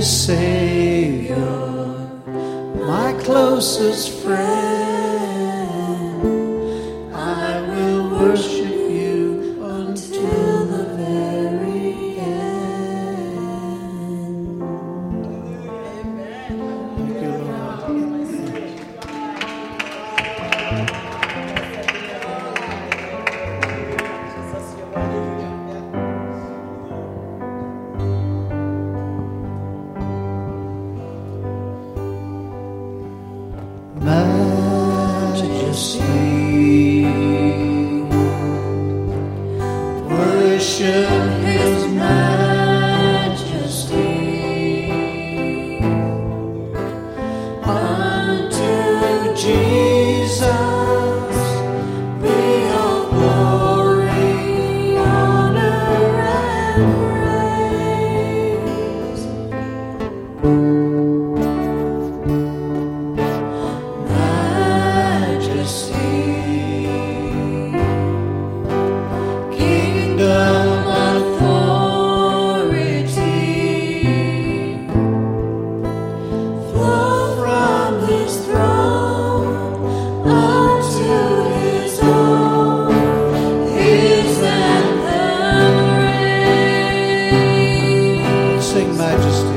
Savior, my closest friend. I will worship you until the very end. Thank you, Lord. Majesty, worship His majesty. Unto Jesus be all glory, honor, and praise. Kingdom authority flow from His throne unto His own. His anthem reigns. Sing majesty.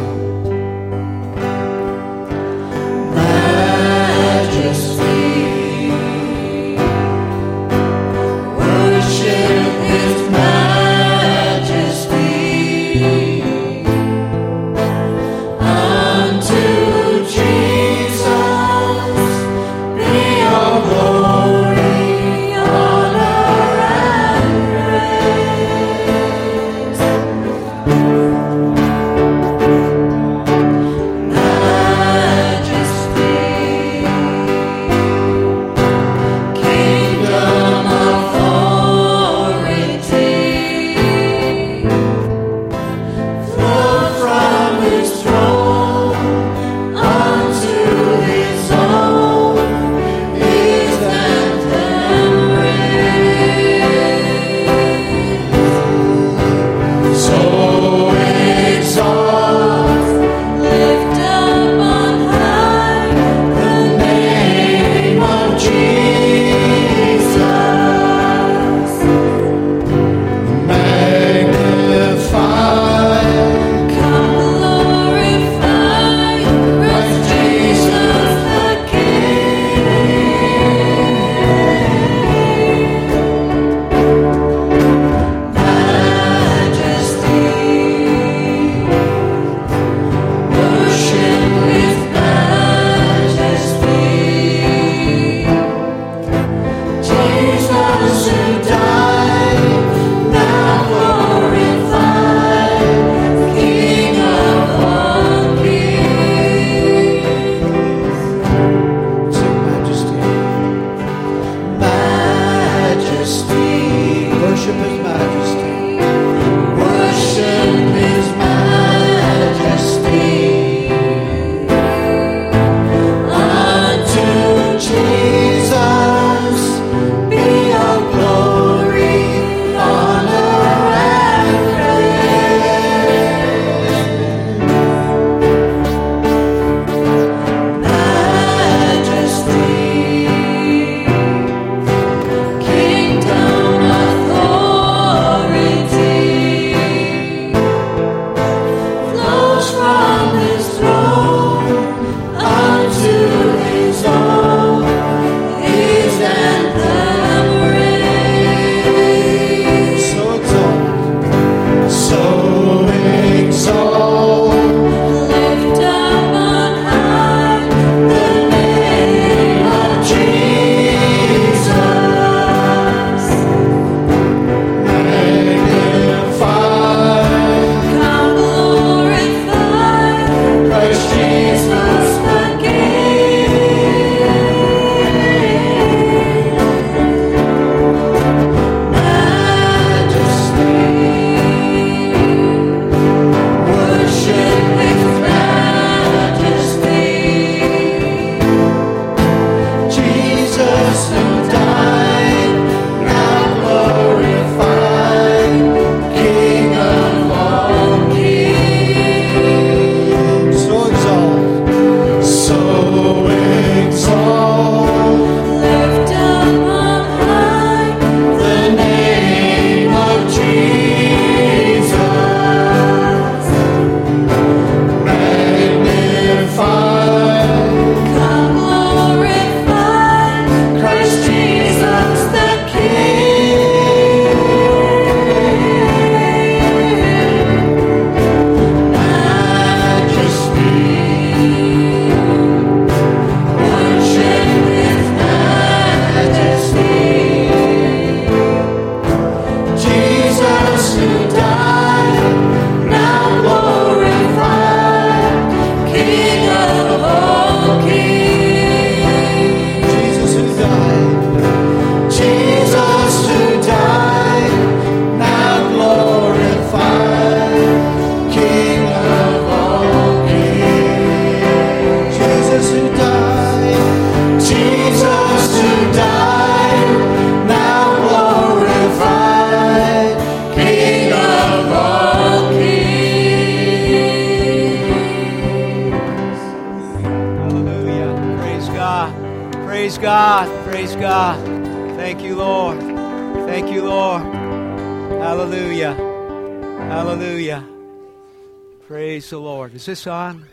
Praise God. Praise God. Thank you, Lord. Thank you, Lord. Hallelujah. Hallelujah. Praise the Lord. Is this on?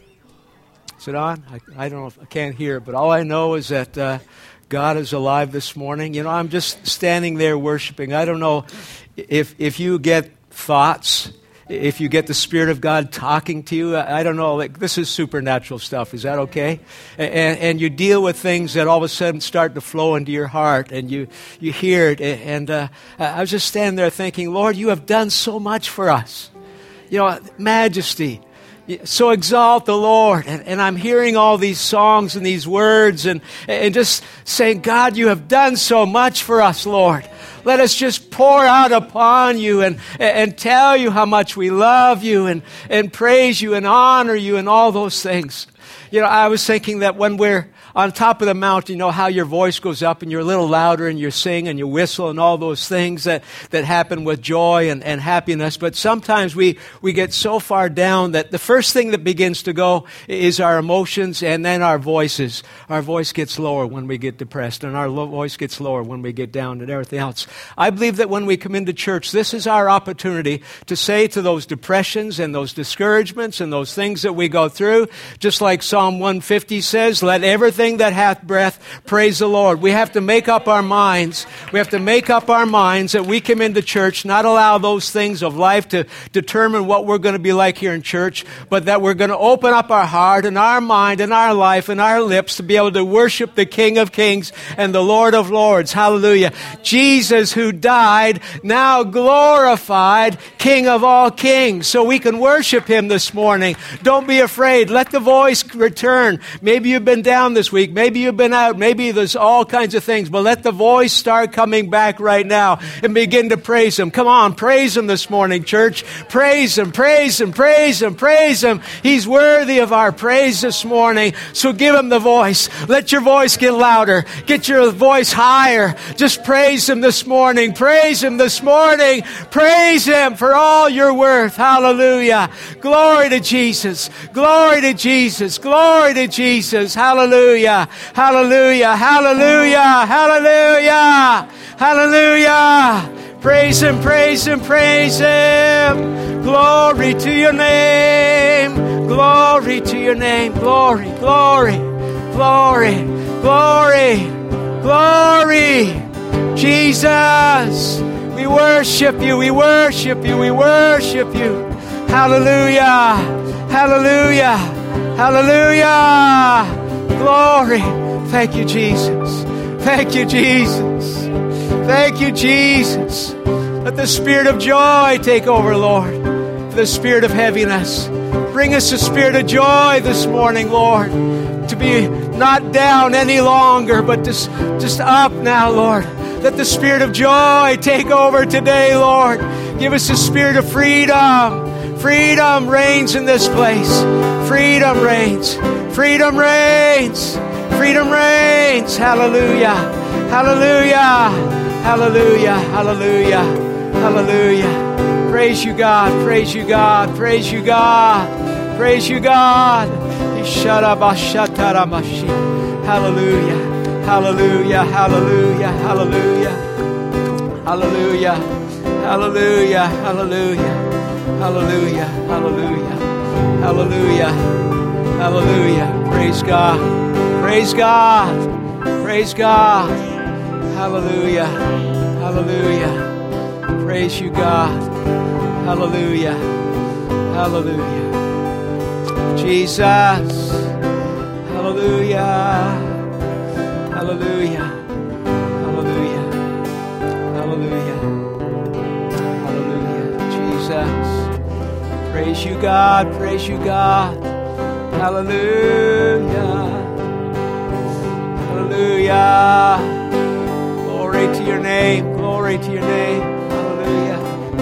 Is it on? I don't know if I can't hear, but all I know is that God is alive this morning. You know, I'm just standing there worshiping. I don't know if you get thoughts, if you get the Spirit of God talking to you. I don't know. Like, this is supernatural stuff. Is that okay? And you deal with things that all of a sudden start to flow into your heart, and you hear it. And I was just standing there thinking, Lord, you have done so much for us. You know, majesty. So exalt the Lord. And I'm hearing all these songs and these words and just saying, God, you have done so much for us, Lord. Let us just pour out upon you and tell you how much we love you and praise you and honor you and all those things. You know, I was thinking that when we're on top of the mountain, you know how your voice goes up and you're a little louder and you sing and you whistle and all those things that happen with joy and happiness. But sometimes we get so far down that the first thing that begins to go is our emotions and then our voices. Our voice gets lower when we get depressed, and our voice gets lower when we get down and everything else. I believe that when we come into church, this is our opportunity to say to those depressions and those discouragements and those things that we go through, just like Psalm 150 says, let everything that hath breath praise the Lord. We have to make up our minds. We have to make up our minds that we come into church, not allow those things of life to determine what we're going to be like here in church, but that we're going to open up our heart and our mind and our life and our lips to be able to worship the King of Kings and the Lord of Lords. Hallelujah. Jesus, who died, now glorified, King of all kings. So we can worship him this morning. Don't be afraid. Let the voice return. Maybe you've been down this week. Maybe you've been out. Maybe there's all kinds of things. But let the voice start coming back right now and begin to praise him. Come on, praise him this morning, church. Praise him, praise him, praise him, praise him. He's worthy of our praise this morning. So give him the voice. Let your voice get louder. Get your voice higher. Just praise him this morning. Praise him this morning. Praise him for all your worth. Hallelujah. Glory to Jesus. Glory to Jesus. Glory to Jesus. Hallelujah. Hallelujah. Hallelujah. Hallelujah. Hallelujah. Praise him, praise him, praise him. Glory to your name. Glory to your name. Glory, glory, glory, glory, glory. Jesus, we worship you, we worship you, we worship you. Hallelujah. Hallelujah. Hallelujah. Glory. Thank you, Jesus. Thank you, Jesus. Thank you, Jesus. Let the spirit of joy take over, Lord. The spirit of heaviness. Bring us a spirit of joy this morning, Lord. To be not down any longer, but just up now, Lord. Let the spirit of joy take over today, Lord. Give us a spirit of freedom. Freedom reigns in this place. Freedom reigns. Freedom reigns. Freedom reigns. Hallelujah. Hallelujah. Hallelujah. Hallelujah. Hallelujah. Praise you, God. Praise you, God. Praise you, God. Praise you, God. Hallelujah. Hallelujah. Hallelujah. Hallelujah. Hallelujah. Hallelujah. Hallelujah. Hallelujah. Hallelujah. Hallelujah. Hallelujah. Praise God. Praise God. Praise God. Hallelujah. Hallelujah. Praise you, God. Hallelujah. Hallelujah. Jesus. Hallelujah. Hallelujah. Hallelujah. Hallelujah. Hallelujah. Jesus. Praise you, God. Praise you, God. Hallelujah. Hallelujah. Glory to your name. Glory to your name. Hallelujah.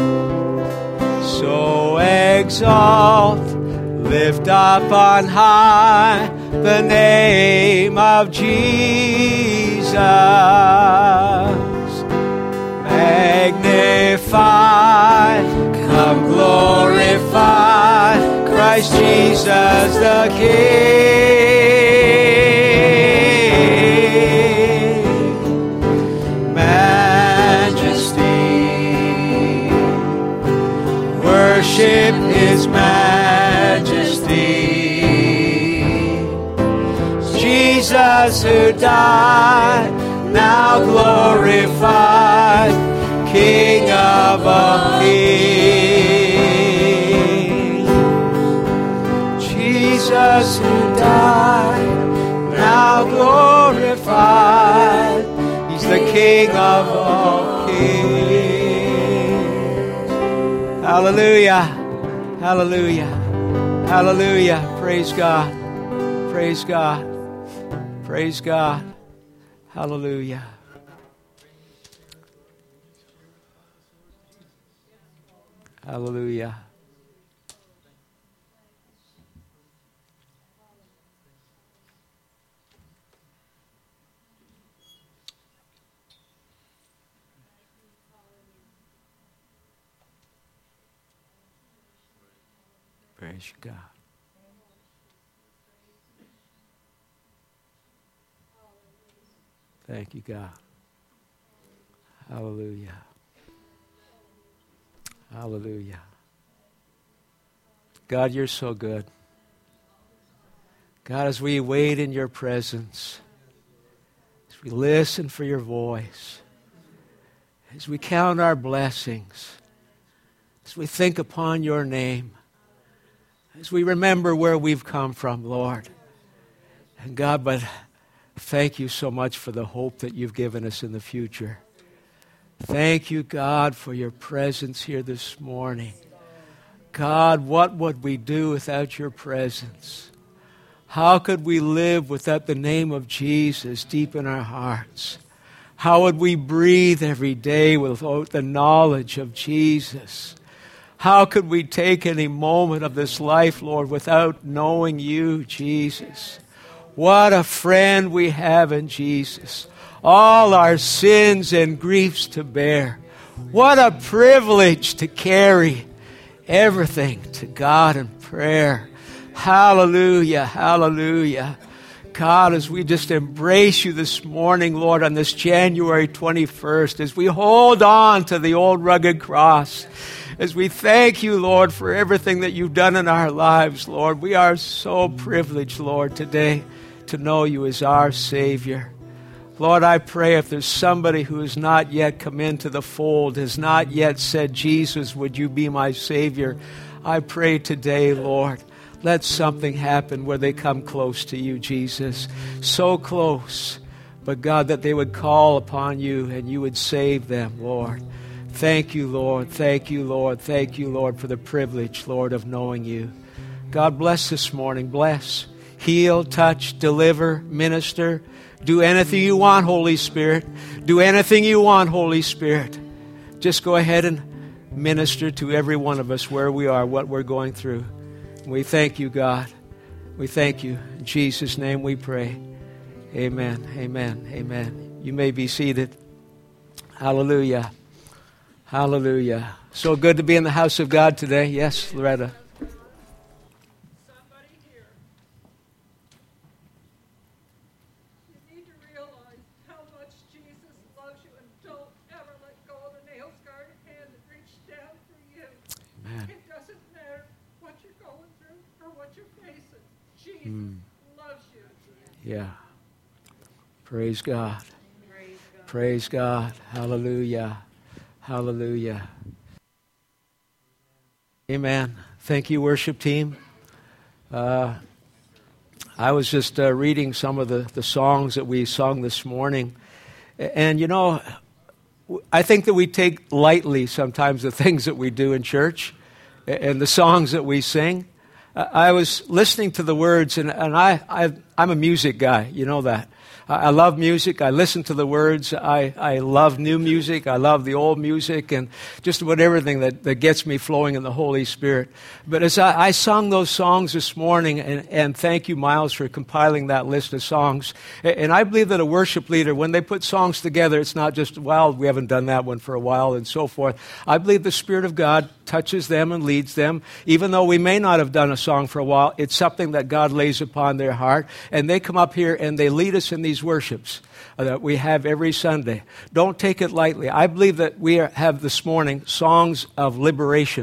So exalt, lift up on high the name of Jesus. Magnify, come glorify Christ Jesus the King. Jesus who died, now glorified, King of all kings. Jesus who died, now glorified, He's the King of all kings. Hallelujah, hallelujah, hallelujah. Praise God, praise God, praise God. Hallelujah. Hallelujah. Praise God. Thank you, God. Hallelujah. Hallelujah. God, you're so good. God, as we wait in your presence, as we listen for your voice, as we count our blessings, as we think upon your name, as we remember where we've come from, Lord. And God, but thank you so much for the hope that you've given us in the future. Thank you, God, for your presence here this morning. God, what would we do without your presence? How could we live without the name of Jesus deep in our hearts? How would we breathe every day without the knowledge of Jesus? How could we take any moment of this life, Lord, without knowing you, Jesus? What a friend we have in Jesus. All our sins and griefs to bear. What a privilege to carry everything to God in prayer. Hallelujah, hallelujah. God, as we just embrace you this morning, Lord, on this January 21st, as we hold on to the old rugged cross, as we thank you, Lord, for everything that you've done in our lives, Lord, we are so privileged, Lord, today to know you as our Savior. Lord, I pray if there's somebody who has not yet come into the fold, has not yet said, Jesus, would you be my Savior? I pray today, Lord, let something happen where they come close to you, Jesus. So close, but God, that they would call upon you and you would save them, Lord. Thank you, Lord. Thank you, Lord. Thank you, Lord, for the privilege, Lord, of knowing you. God, bless this morning. Bless, heal, touch, deliver, minister. Do anything you want, Holy Spirit. Do anything you want, Holy Spirit. Just go ahead and minister to every one of us where we are, what we're going through. We thank you, God. We thank you. In Jesus' name we pray. Amen, amen, amen. You may be seated. Hallelujah. Hallelujah. So good to be in the house of God today. Yes, Loretta. Somebody here. You need to realize how much Jesus loves you and don't ever let go of the nail-scarred hand that reached down for you. Amen. It doesn't matter what you're going through or what you're facing. Jesus loves you. Yeah. Praise God. Praise God. Hallelujah. Hallelujah. Amen. Thank you, worship team. I was just reading some of the songs that we sung this morning. And, you know, I think that we take lightly sometimes the things that we do in church and the songs that we sing. I was listening to the words, and I'm a music guy. You know that. I love music. I listen to the words. I love new music. I love the old music and just about everything that gets me flowing in the Holy Spirit. But as I sung those songs this morning, and thank you, Miles, for compiling that list of songs. And I believe that a worship leader, when they put songs together, it's not just, well, we haven't done that one for a while and so forth. I believe the Spirit of God touches them and leads them. Even though we may not have done a song for a while, it's something that God lays upon their heart. And they come up here and they lead us in these worships that we have every Sunday. Don't take it lightly. I believe that we have this morning songs of liberation.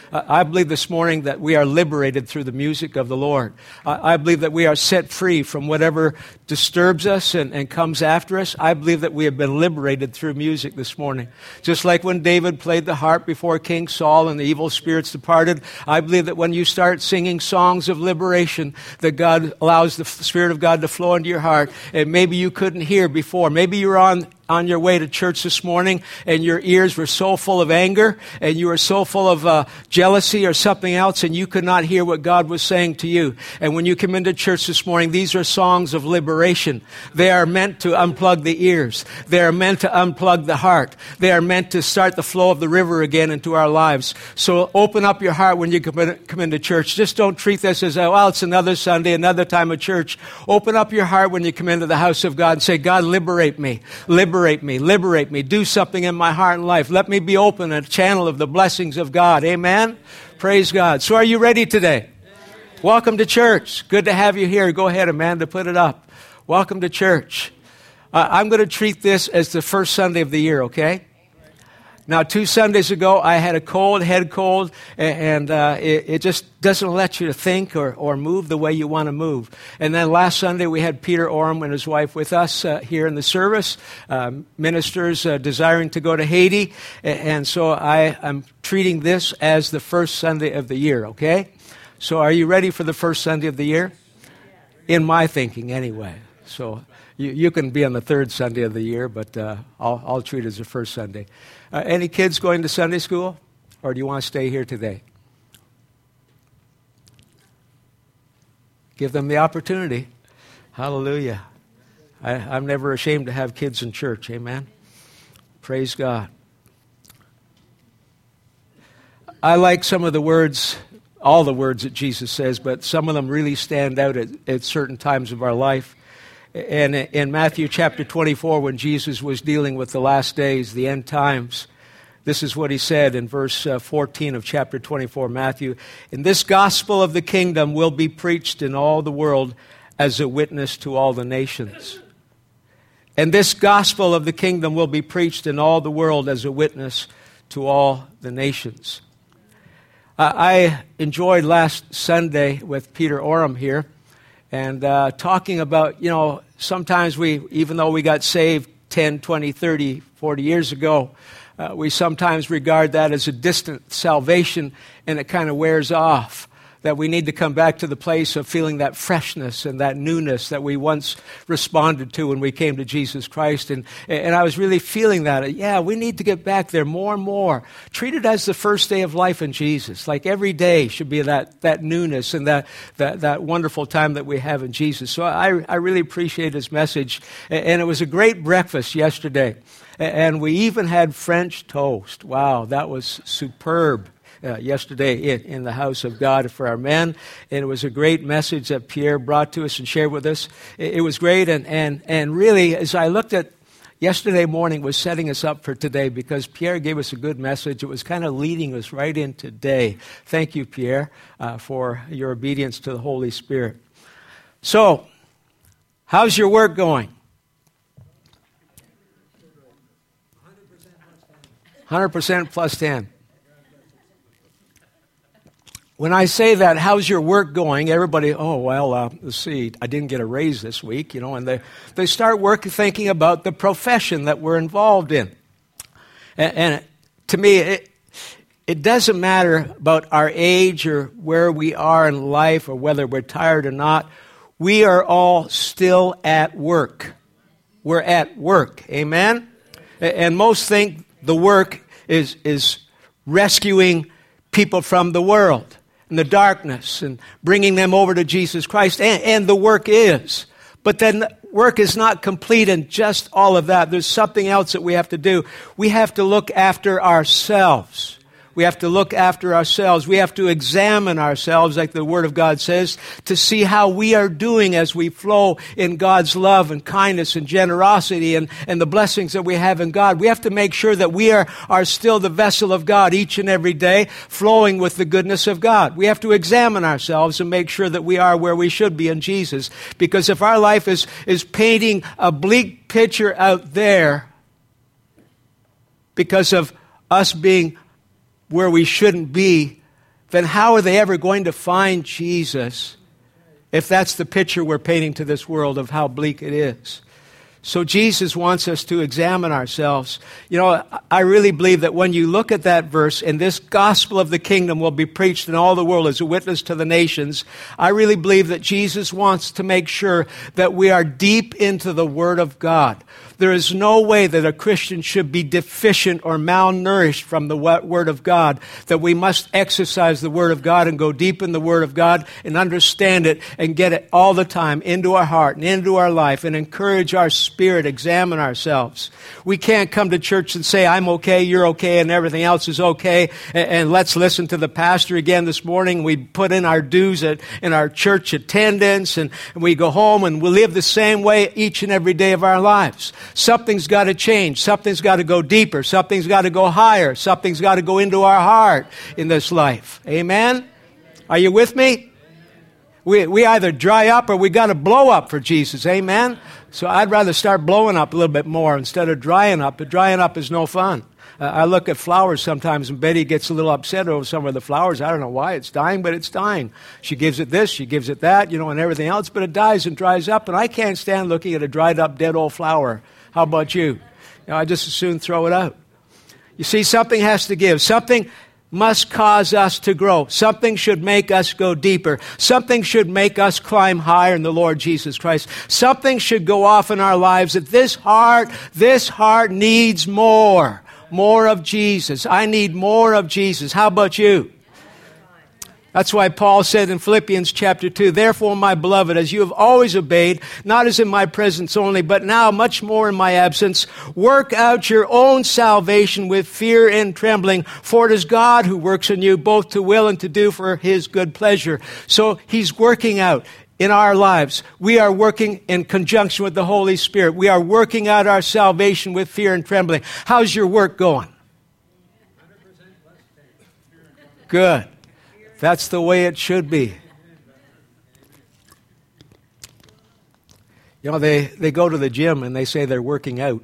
I believe this morning that we are liberated through the music of the Lord. I believe that we are set free from whatever disturbs us and comes after us. I believe that we have been liberated through music this morning. Just like when David played the harp before King Saul and the evil spirits departed, I believe that when you start singing songs of liberation, that God allows the Spirit of God to flow into your heart, and maybe you couldn't hear before. Maybe you were on your way to church this morning and your ears were so full of anger and you were so full of jealousy or something else and you could not hear what God was saying to you. And when you come into church this morning, these are songs of liberation. They are meant to unplug the ears. They are meant to unplug the heart. They are meant to start the flow of the river again into our lives. So open up your heart when you come into church. Just don't treat this as, well, it's another Sunday, another time of church. Open up your heart when you come into the house of God and say, God, liberate me. Liberate me. Do something in my heart and life. Let me be open, a channel of the blessings of God. Amen? Praise God. So are you ready today? Welcome to church. Good to have you here. Go ahead, Amanda, put it up. Welcome to church. I'm going to treat this as the first Sunday of the year, okay? Now, 2 Sundays ago, I had a head cold, and it just doesn't let you think or move the way you want to move. And then last Sunday, we had Peter Oram and his wife with us here in the service, ministers desiring to go to Haiti. And so I'm treating this as the first Sunday of the year, okay? So are you ready for the first Sunday of the year? In my thinking, anyway. So you can be on the third Sunday of the year, but I'll treat it as the first Sunday. Any kids going to Sunday school? Or do you want to stay here today? Give them the opportunity. Hallelujah. I'm never ashamed to have kids in church. Amen. Praise God. I like some of the words, all the words that Jesus says, but some of them really stand out at certain times of our life. And in Matthew chapter 24, when Jesus was dealing with the last days, the end times, this is what he said in verse 14 of chapter 24, Matthew. And this gospel of the kingdom will be preached in all the world as a witness to all the nations. And this gospel of the kingdom will be preached in all the world as a witness to all the nations. I enjoyed last Sunday with Peter Oram here. And talking about, sometimes even though we got saved 10, 20, 30, 40 years ago, we sometimes regard that as a distant salvation, and it kind of wears off. That we need to come back to the place of feeling that freshness and that newness that we once responded to when we came to Jesus Christ. And I was really feeling that. Yeah, we need to get back there more and more. Treat it as the first day of life in Jesus. Like every day should be that newness and that wonderful time that we have in Jesus. So I really appreciate his message. And it was a great breakfast yesterday. And we even had French toast. Wow, that was superb. Yesterday in the house of God for our men. And it was a great message that Pierre brought to us and shared with us. It was great. And really, as I looked at yesterday morning, was setting us up for today because Pierre gave us a good message. It was kind of leading us right in today. Thank you, Pierre, for your obedience to the Holy Spirit. So, how's your work going? 100% plus 10. When I say that, how's your work going? Everybody, let's see, I didn't get a raise this week, and they start thinking about the profession that we're involved in. And to me, it doesn't matter about our age or where we are in life or whether we're tired or not. We are all still at work. We're at work. Amen? And most think the work is rescuing people from the world and the darkness and bringing them over to Jesus Christ. And the work is. But then work is not complete in just all of that. There's something else that we have to do. We have to look after ourselves. We have to look after ourselves. We have to examine ourselves, like the Word of God says, to see how we are doing as we flow in God's love and kindness and generosity and the blessings that we have in God. We have to make sure that we are still the vessel of God each and every day, flowing with the goodness of God. We have to examine ourselves and make sure that we are where we should be in Jesus. Because if our life is painting a bleak picture out there because of us being where we shouldn't be, then how are they ever going to find Jesus if that's the picture we're painting to this world of how bleak it is? So Jesus wants us to examine ourselves. You know, I really believe that when you look at that verse, and this gospel of the kingdom will be preached in all the world as a witness to the nations, I really believe that Jesus wants to make sure that we are deep into the Word of God. There is no way that a Christian should be deficient or malnourished from the Word of God, that we must exercise the Word of God and go deep in the Word of God and understand it and get it all the time into our heart and into our life and encourage our spirit, examine ourselves. We can't come to church and say, I'm okay, you're okay, and everything else is okay, and let's listen to the pastor again this morning. We put in our dues in our church attendance, and we go home and we live the same way each and every day of our lives. Something's got to change. Something's got to go deeper. Something's got to go higher. Something's got to go into our heart in this life. Amen? Are you with me? We either dry up or we got to blow up for Jesus. Amen? So I'd rather start blowing up a little bit more instead of drying up. But drying up is no fun. I look at flowers sometimes, and Betty gets a little upset over some of the flowers. I don't know why it's dying, but it's dying. She gives it this, she gives it that, and everything else, but it dies and dries up, and I can't stand looking at a dried up, dead old flower. How about you? I just as soon throw it out. You see, something has to give. Something must cause us to grow. Something should make us go deeper. Something should make us climb higher in the Lord Jesus Christ. Something should go off in our lives that this heart needs more. More of Jesus. I need more of Jesus. How about you? That's why Paul said in Philippians chapter 2, therefore, my beloved, as you have always obeyed, not as in my presence only, but now much more in my absence, work out your own salvation with fear and trembling, for it is God who works in you both to will and to do for his good pleasure. So he's working out in our lives. We are working in conjunction with the Holy Spirit. We are working out our salvation with fear and trembling. How's your work going? Good. That's the way it should be. They go to the gym and they say they're working out.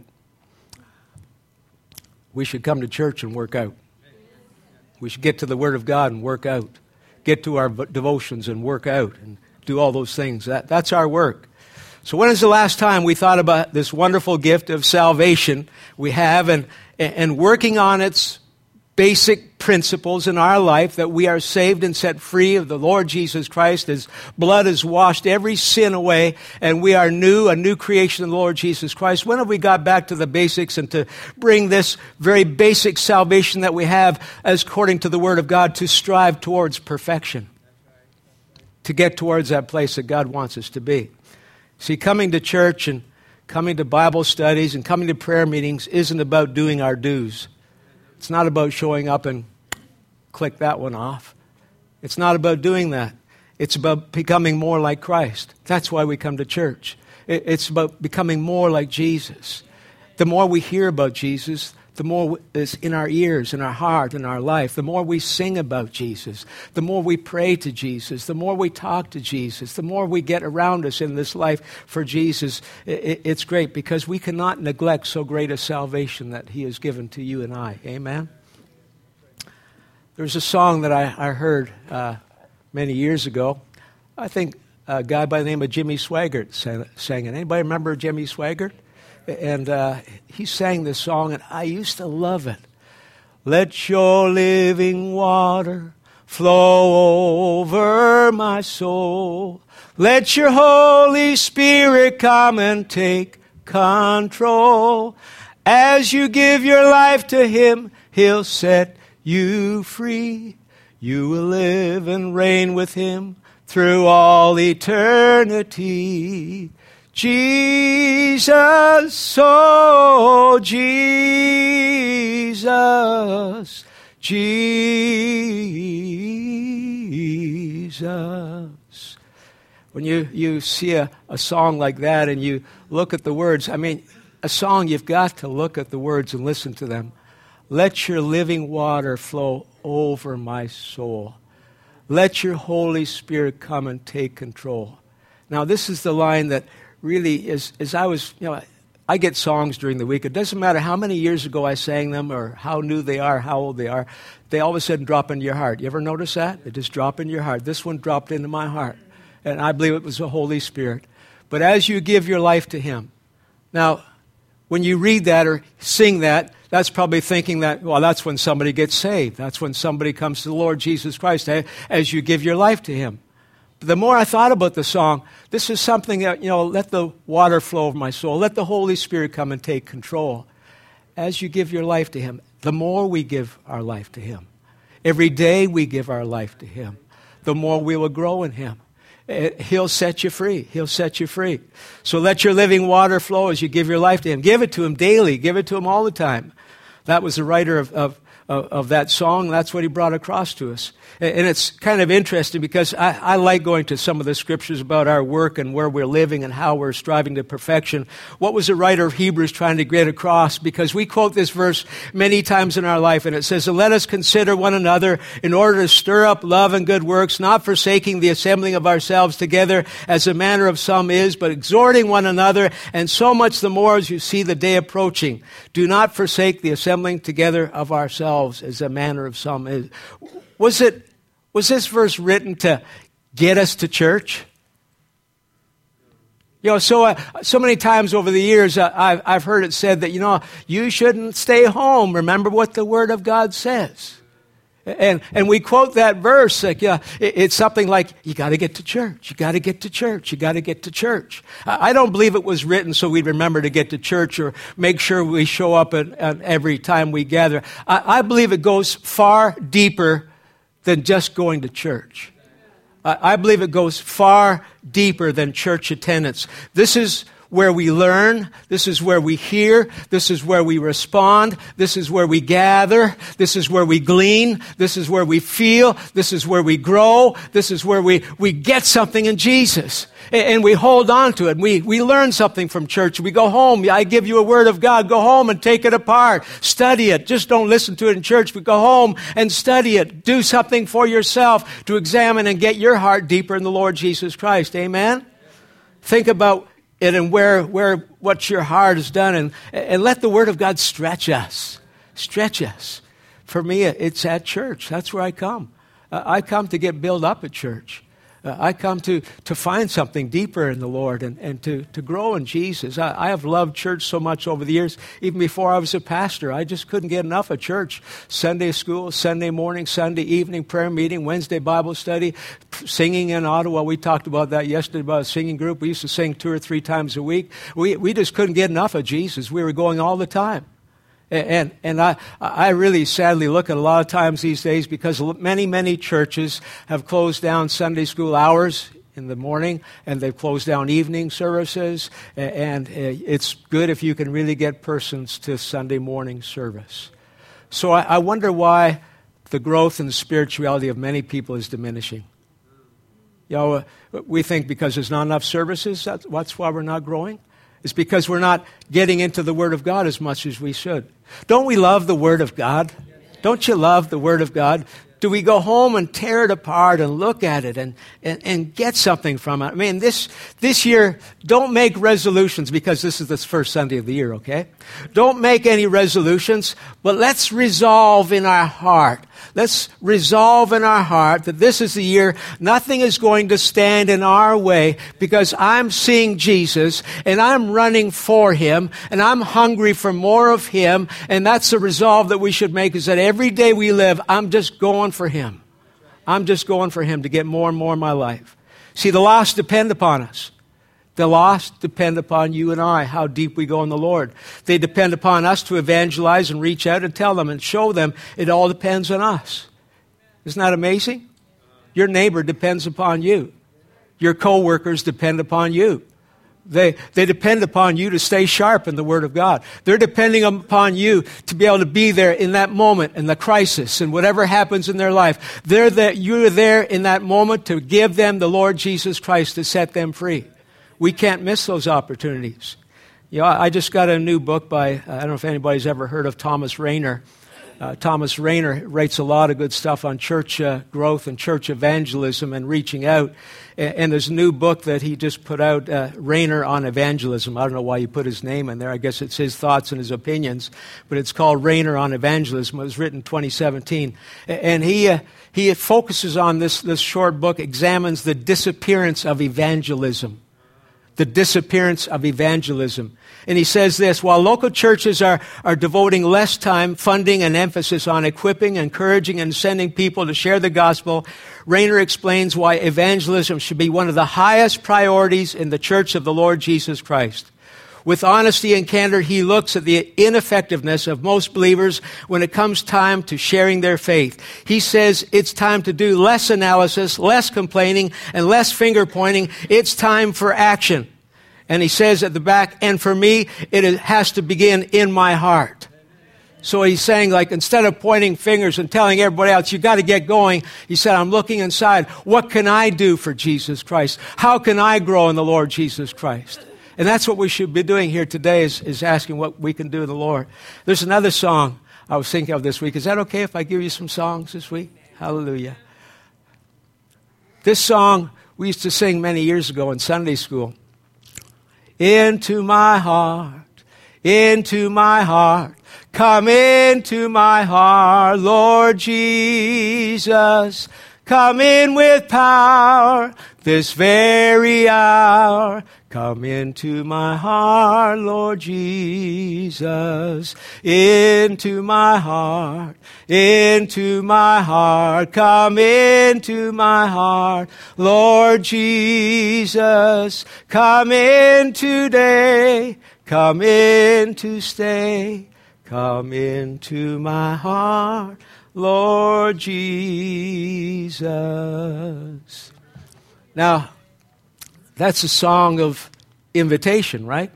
We should come to church and work out. We should get to the Word of God and work out. Get to our devotions and work out and do all those things. That's our work. So when is the last time we thought about this wonderful gift of salvation we have and working on its basic principles in our life, that we are saved and set free of the Lord Jesus Christ. His blood has washed every sin away, and we are a new creation in the Lord Jesus Christ. When have we got back to the basics and to bring this very basic salvation that we have, as according to the Word of God, to strive towards perfection, to get towards that place that God wants us to be? See, coming to church and coming to Bible studies and coming to prayer meetings isn't about doing our dues. It's not about showing up and click that one off. It's not about doing that. It's about becoming more like Christ. That's why we come to church. It's about becoming more like Jesus. The more we hear about Jesus, the more is in our ears, in our heart, in our life. The more we sing about Jesus, the more we pray to Jesus, the more we talk to Jesus, the more we get around us in this life for Jesus. It's great because we cannot neglect so great a salvation that he has given to you and I. Amen? There's a song that I heard many years ago. I think a guy by the name of Jimmy Swaggart sang it. Anybody remember Jimmy Swaggart? And he sang this song, and I used to love it. Let your living water flow over my soul. Let your Holy Spirit come and take control. As you give your life to him, he'll set you free. You will live and reign with him through all eternity. Jesus, oh Jesus, Jesus. When you see a song like that and you look at the words, a song, you've got to look at the words and listen to them. Let your living water flow over my soul. Let your Holy Spirit come and take control. Now, this is the line that really is, as I was, I get songs during the week. It doesn't matter how many years ago I sang them or how new they are, how old they are. They all of a sudden drop into your heart. You ever notice that? They just drop into your heart. This one dropped into my heart. And I believe it was the Holy Spirit. But as you give your life to Him. Now, when you read that or sing that, that's probably thinking that, well, that's when somebody gets saved. That's when somebody comes to the Lord Jesus Christ as you give your life to Him. But the more I thought about the song, this is something that, let the water flow over my soul. Let the Holy Spirit come and take control. As you give your life to Him, the more we give our life to Him. Every day we give our life to Him, the more we will grow in Him. He'll set you free. He'll set you free. So let your living water flow as you give your life to Him. Give it to Him daily. Give it to Him all the time. That was the writer of that song. That's what he brought across to us. And it's kind of interesting because I like going to some of the scriptures about our work and where we're living and how we're striving to perfection. What was the writer of Hebrews trying to get across? Because we quote this verse many times in our life, and it says, "Let us consider one another in order to stir up love and good works, not forsaking the assembling of ourselves together as the manner of some is, but exhorting one another, and so much the more as you see the day approaching. Do not forsake the assembling together of ourselves as the manner of some is." Was this verse written to get us to church? So many times over the years I've heard it said that, you shouldn't stay home. Remember what the Word of God says. And we quote that verse like, it's something like, you got to get to church. You got to get to church. You got to get to church. I don't believe it was written so we'd remember to get to church or make sure we show up at every time we gather. I believe it goes far deeper than just going to church. I believe it goes far deeper than church attendance. This is where we learn. This is where we hear. This is where we respond. This is where we gather. This is where we glean. This is where we feel. This is where we grow. This is where we get something in Jesus. And we hold on to it. We learn something from church. We go home. I give you a word of God. Go home and take it apart. Study it. Just don't listen to it in church, but go home and study it. Do something for yourself to examine and get your heart deeper in the Lord Jesus Christ. Amen? Think about it and where what your heart has done, and let the Word of God stretch us. Stretch us. For me, it's at church. That's where I come. I come to get built up at church. I come to find something deeper in the Lord and to grow in Jesus. I have loved church so much over the years. Even before I was a pastor, I just couldn't get enough of church. Sunday school, Sunday morning, Sunday evening prayer meeting, Wednesday Bible study, singing in Ottawa. We talked about that yesterday about a singing group. We used to sing 2 or 3 times a week. We just couldn't get enough of Jesus. We were going all the time. And I really sadly look at a lot of times these days because many churches have closed down Sunday school hours in the morning, and they've closed down evening services, and it's good if you can really get persons to Sunday morning service. So I wonder why the growth and the spirituality of many people is diminishing. We think because there's not enough services, that's why we're not growing. It's because we're not getting into the Word of God as much as we should. Don't we love the Word of God? Don't you love the Word of God? Do we go home and tear it apart and look at it and get something from it? I mean, this year, don't make resolutions because this is the first Sunday of the year, okay? Don't make any resolutions, but let's resolve in our heart. Let's resolve in our heart that this is the year nothing is going to stand in our way because I'm seeing Jesus and I'm running for Him and I'm hungry for more of Him, and that's the resolve that we should make, is that every day we live, I'm just going for Him. I'm just going for Him to get more and more in my life. See, the lost depend upon us. The lost depend upon you and I, how deep we go in the Lord. They depend upon us to evangelize and reach out and tell them and show them it all depends on us. Isn't that amazing? Your neighbor depends upon you. Your co-workers depend upon you. They depend upon you to stay sharp in the Word of God. They're depending upon you to be able to be there in that moment, in the crisis, and whatever happens in their life. You're there in that moment to give them the Lord Jesus Christ to set them free. We can't miss those opportunities. I just got a new book by, I don't know if anybody's ever heard of Thomas Rainer. Thomas Rainer writes a lot of good stuff on church growth and church evangelism and reaching out. And there's a new book that he just put out, Rainer on Evangelism. I don't know why he put his name in there. I guess it's his thoughts and his opinions. But it's called Rainer on Evangelism. It was written in 2017. And he focuses on this short book, examines the disappearance of evangelism. The disappearance of evangelism. And he says this, while local churches are devoting less time, funding, and emphasis on equipping, encouraging, and sending people to share the gospel, Rainer explains why evangelism should be one of the highest priorities in the church of the Lord Jesus Christ. With honesty and candor, he looks at the ineffectiveness of most believers when it comes time to sharing their faith. He says it's time to do less analysis, less complaining, and less finger pointing. It's time for action. And he says at the back, and for me, it has to begin in my heart. So he's saying, like, instead of pointing fingers and telling everybody else, you got to get going, he said, I'm looking inside. What can I do for Jesus Christ? How can I grow in the Lord Jesus Christ? And that's what we should be doing here today is asking what we can do in the Lord. There's another song I was thinking of this week. Is that okay if I give you some songs this week? Hallelujah. This song we used to sing many years ago in Sunday school. Into my heart, come into my heart, Lord Jesus. Come in with power this very hour. Come into my heart, Lord Jesus. Into my heart, come into my heart, Lord Jesus. Come in today, come in to stay. Come into my heart, Lord Jesus. Now, that's a song of invitation, right?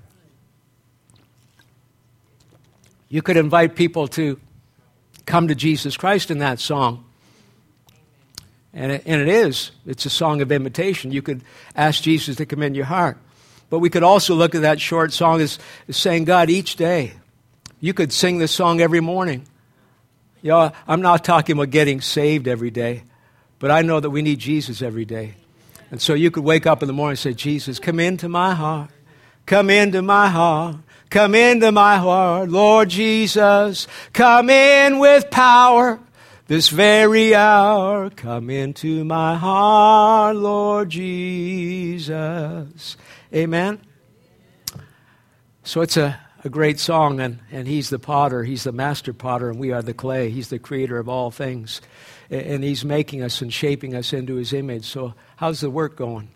You could invite people to come to Jesus Christ in that song. And it is. It's a song of invitation. You could ask Jesus to come in your heart. But we could also look at that short song as saying, God, each day. You could sing this song every morning. You know, I'm not talking about getting saved every day, but I know that we need Jesus every day. And so you could wake up in the morning and say, Jesus, come into my heart. Come into my heart. Come into my heart, Lord Jesus. Come in with power this very hour. Come into my heart, Lord Jesus. Amen. So it's a great song, and he's the potter, he's the master potter, and we are the clay. He's the creator of all things, and he's making us and shaping us into his image. So how's the work going?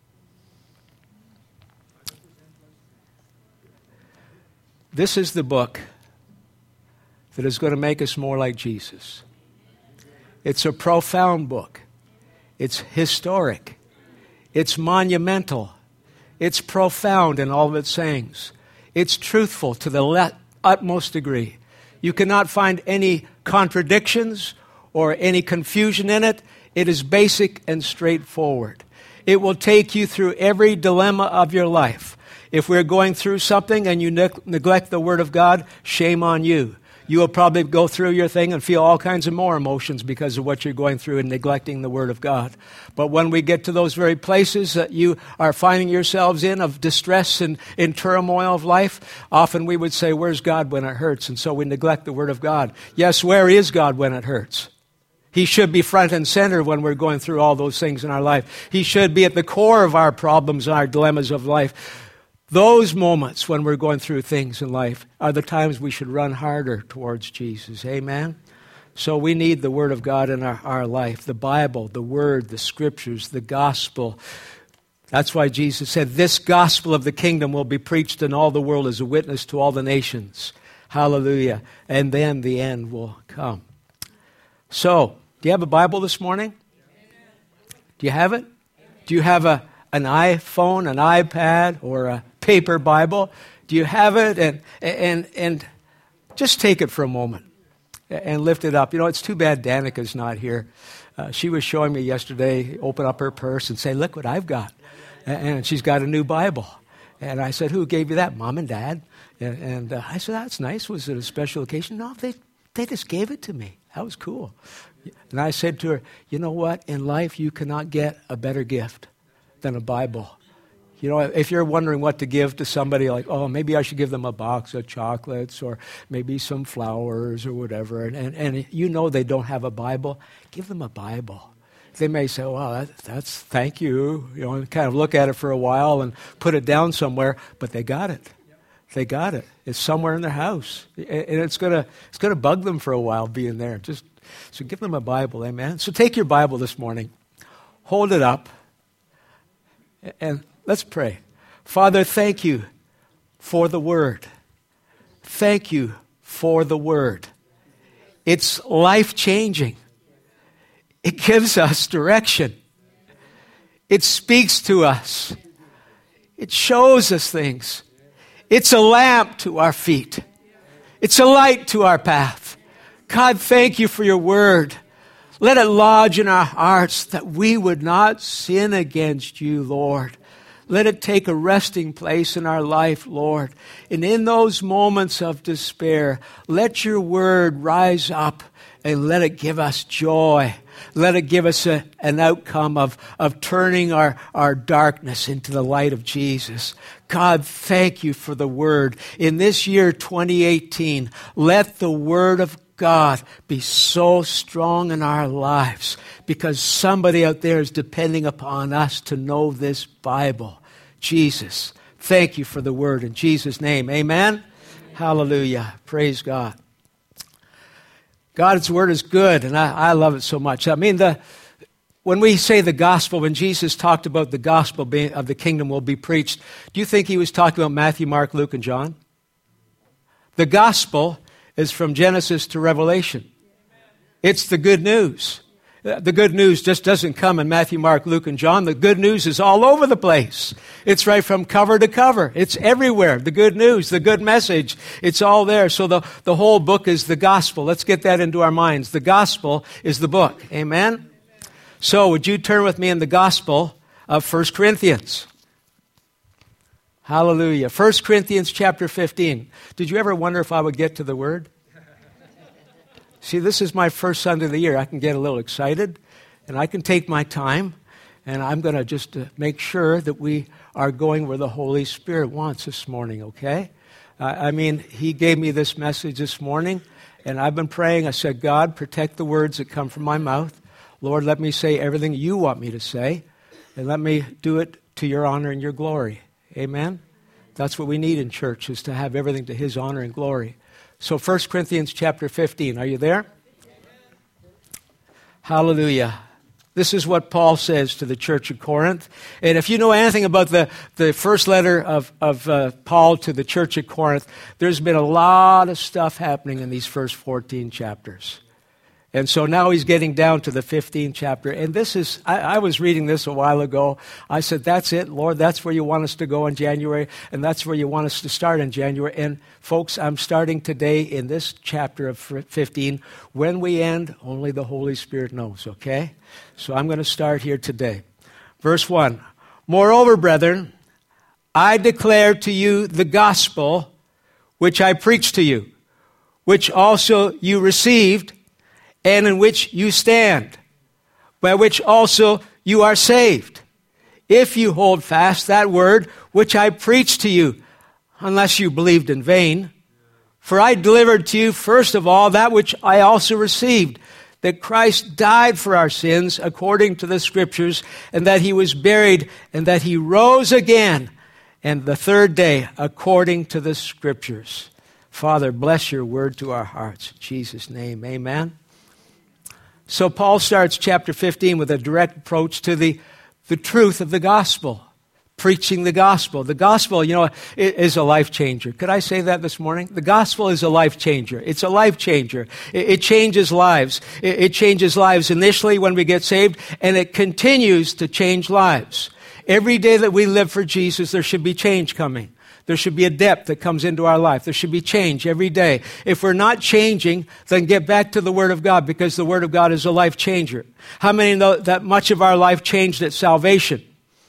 This is the book that is going to make us more like Jesus. It's a profound book. It's historic. It's monumental. It's profound in all of its sayings. It's truthful to the utmost degree. You cannot find any contradictions or any confusion in it. It is basic and straightforward. It will take you through every dilemma of your life. If we're going through something and you neglect the Word of God, shame on you. You will probably go through your thing and feel all kinds of more emotions because of what you're going through and neglecting the Word of God. But when we get to those very places that you are finding yourselves in of distress and in turmoil of life, often we would say, where's God when it hurts? And so we neglect the Word of God. Yes, where is God when it hurts? He should be front and center when we're going through all those things in our life. He should be at the core of our problems and our dilemmas of life. Those moments when we're going through things in life are the times we should run harder towards Jesus. Amen? So we need the Word of God in our life, the Bible, the Word, the Scriptures, the Gospel. That's why Jesus said, this gospel of the kingdom will be preached in all the world as a witness to all the nations. Hallelujah. And then the end will come. So, do you have a Bible this morning? Do you have it? Do you have an iPhone, an iPad, or a paper Bible? Do you have it? And just take it for a moment and lift it up. You know, it's too bad Danica's not here. She was showing me yesterday, open up her purse and say, look what I've got. And she's got a new Bible. And I said, who gave you that? Mom and Dad. And I said, that's nice. Was it a special occasion? No, they they just gave it to me. That was cool. And I said to her, you know what? In life, you cannot get a better gift than a Bible. You know, if you're wondering what to give to somebody, like, oh, maybe I should give them a box of chocolates or maybe some flowers or whatever, and you know they don't have a Bible, give them a Bible. They may say, well, that's thank you, you know, and kind of look at it for a while and put it down somewhere, but they got it. They got it. It's somewhere in their house, and it's gonna bug them for a while being there. So give them a Bible, amen. So take your Bible this morning, hold it up, and let's pray. Father, thank you for the Word. Thank you for the Word. It's life-changing. It gives us direction. It speaks to us. It shows us things. It's a lamp to our feet. It's a light to our path. God, thank you for your word. Let it lodge in our hearts that we would not sin against you, Lord. Let it take a resting place in our life, Lord. And in those moments of despair, let your word rise up and let it give us joy. Let it give us an outcome of turning our darkness into the light of Jesus. God, thank you for the word. In this year, 2018, let the word of God be so strong in our lives because somebody out there is depending upon us to know this Bible. Jesus, thank you for the word. In Jesus' name, amen? Hallelujah. Praise God. God's word is good, and I love it so much. I mean, when we say the gospel, when Jesus talked about the gospel of the kingdom will be preached, do you think he was talking about Matthew, Mark, Luke, and John? The gospel is from Genesis to Revelation. It's the good news. The good news just doesn't come in Matthew, Mark, Luke, and John. The good news is all over the place. It's right from cover to cover. It's everywhere. The good news, the good message, it's all there. So the whole book is the gospel. Let's get that into our minds. The gospel is the book. Amen? So would you turn with me in the gospel of 1 Corinthians? Hallelujah. 1 Corinthians chapter 15. Did you ever wonder if I would get to the word? See, this is my first Sunday of the year. I can get a little excited, and I can take my time, and I'm going to just make sure that we are going where the Holy Spirit wants this morning, okay? I mean, he gave me this message this morning, and I've been praying. I said, God, protect the words that come from my mouth. Lord, let me say everything you want me to say, and let me do it to your honor and your glory. Amen? That's what we need in church, is to have everything to his honor and glory. So 1 Corinthians chapter 15, are you there? Hallelujah. This is what Paul says to the church of Corinth. And if you know anything about the first letter of Paul to the church of Corinth, there's been a lot of stuff happening in these first 14 chapters. And so now he's getting down to the 15th chapter. And this is, I was reading this a while ago. I said, that's it, Lord. That's where you want us to go in January. And that's where you want us to start in January. And folks, I'm starting today in this chapter of 15. When we end, only the Holy Spirit knows, okay? So I'm going to start here today. Verse 1. Moreover, brethren, I declare to you the gospel which I preached to you, which also you received, and in which you stand, by which also you are saved, if you hold fast that word which I preached to you, unless you believed in vain. For I delivered to you first of all that which I also received, that Christ died for our sins according to the Scriptures, and that he was buried, and that he rose again, and the third day according to the Scriptures. Father, bless your word to our hearts. In Jesus' name, amen. So Paul starts chapter 15 with a direct approach to the truth of the gospel, preaching the gospel. The gospel, you know, is a life changer. Could I say that this morning? The gospel is a life changer. It's a life changer. It changes lives. It changes lives initially when we get saved, and it continues to change lives. Every day that we live for Jesus, there should be change coming. There should be a depth that comes into our life. There should be change every day. If we're not changing, then get back to the Word of God, because the Word of God is a life changer. How many know that much of our life changed at salvation?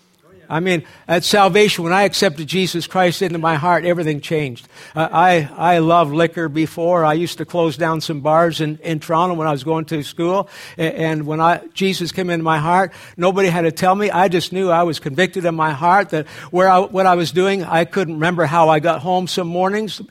I mean, at salvation, when I accepted Jesus Christ into my heart, everything changed. I loved liquor before. I used to close down some bars in Toronto when I was going to school. And when Jesus came into my heart, nobody had to tell me. I just knew I was convicted in my heart that what I was doing, I couldn't remember how I got home some mornings,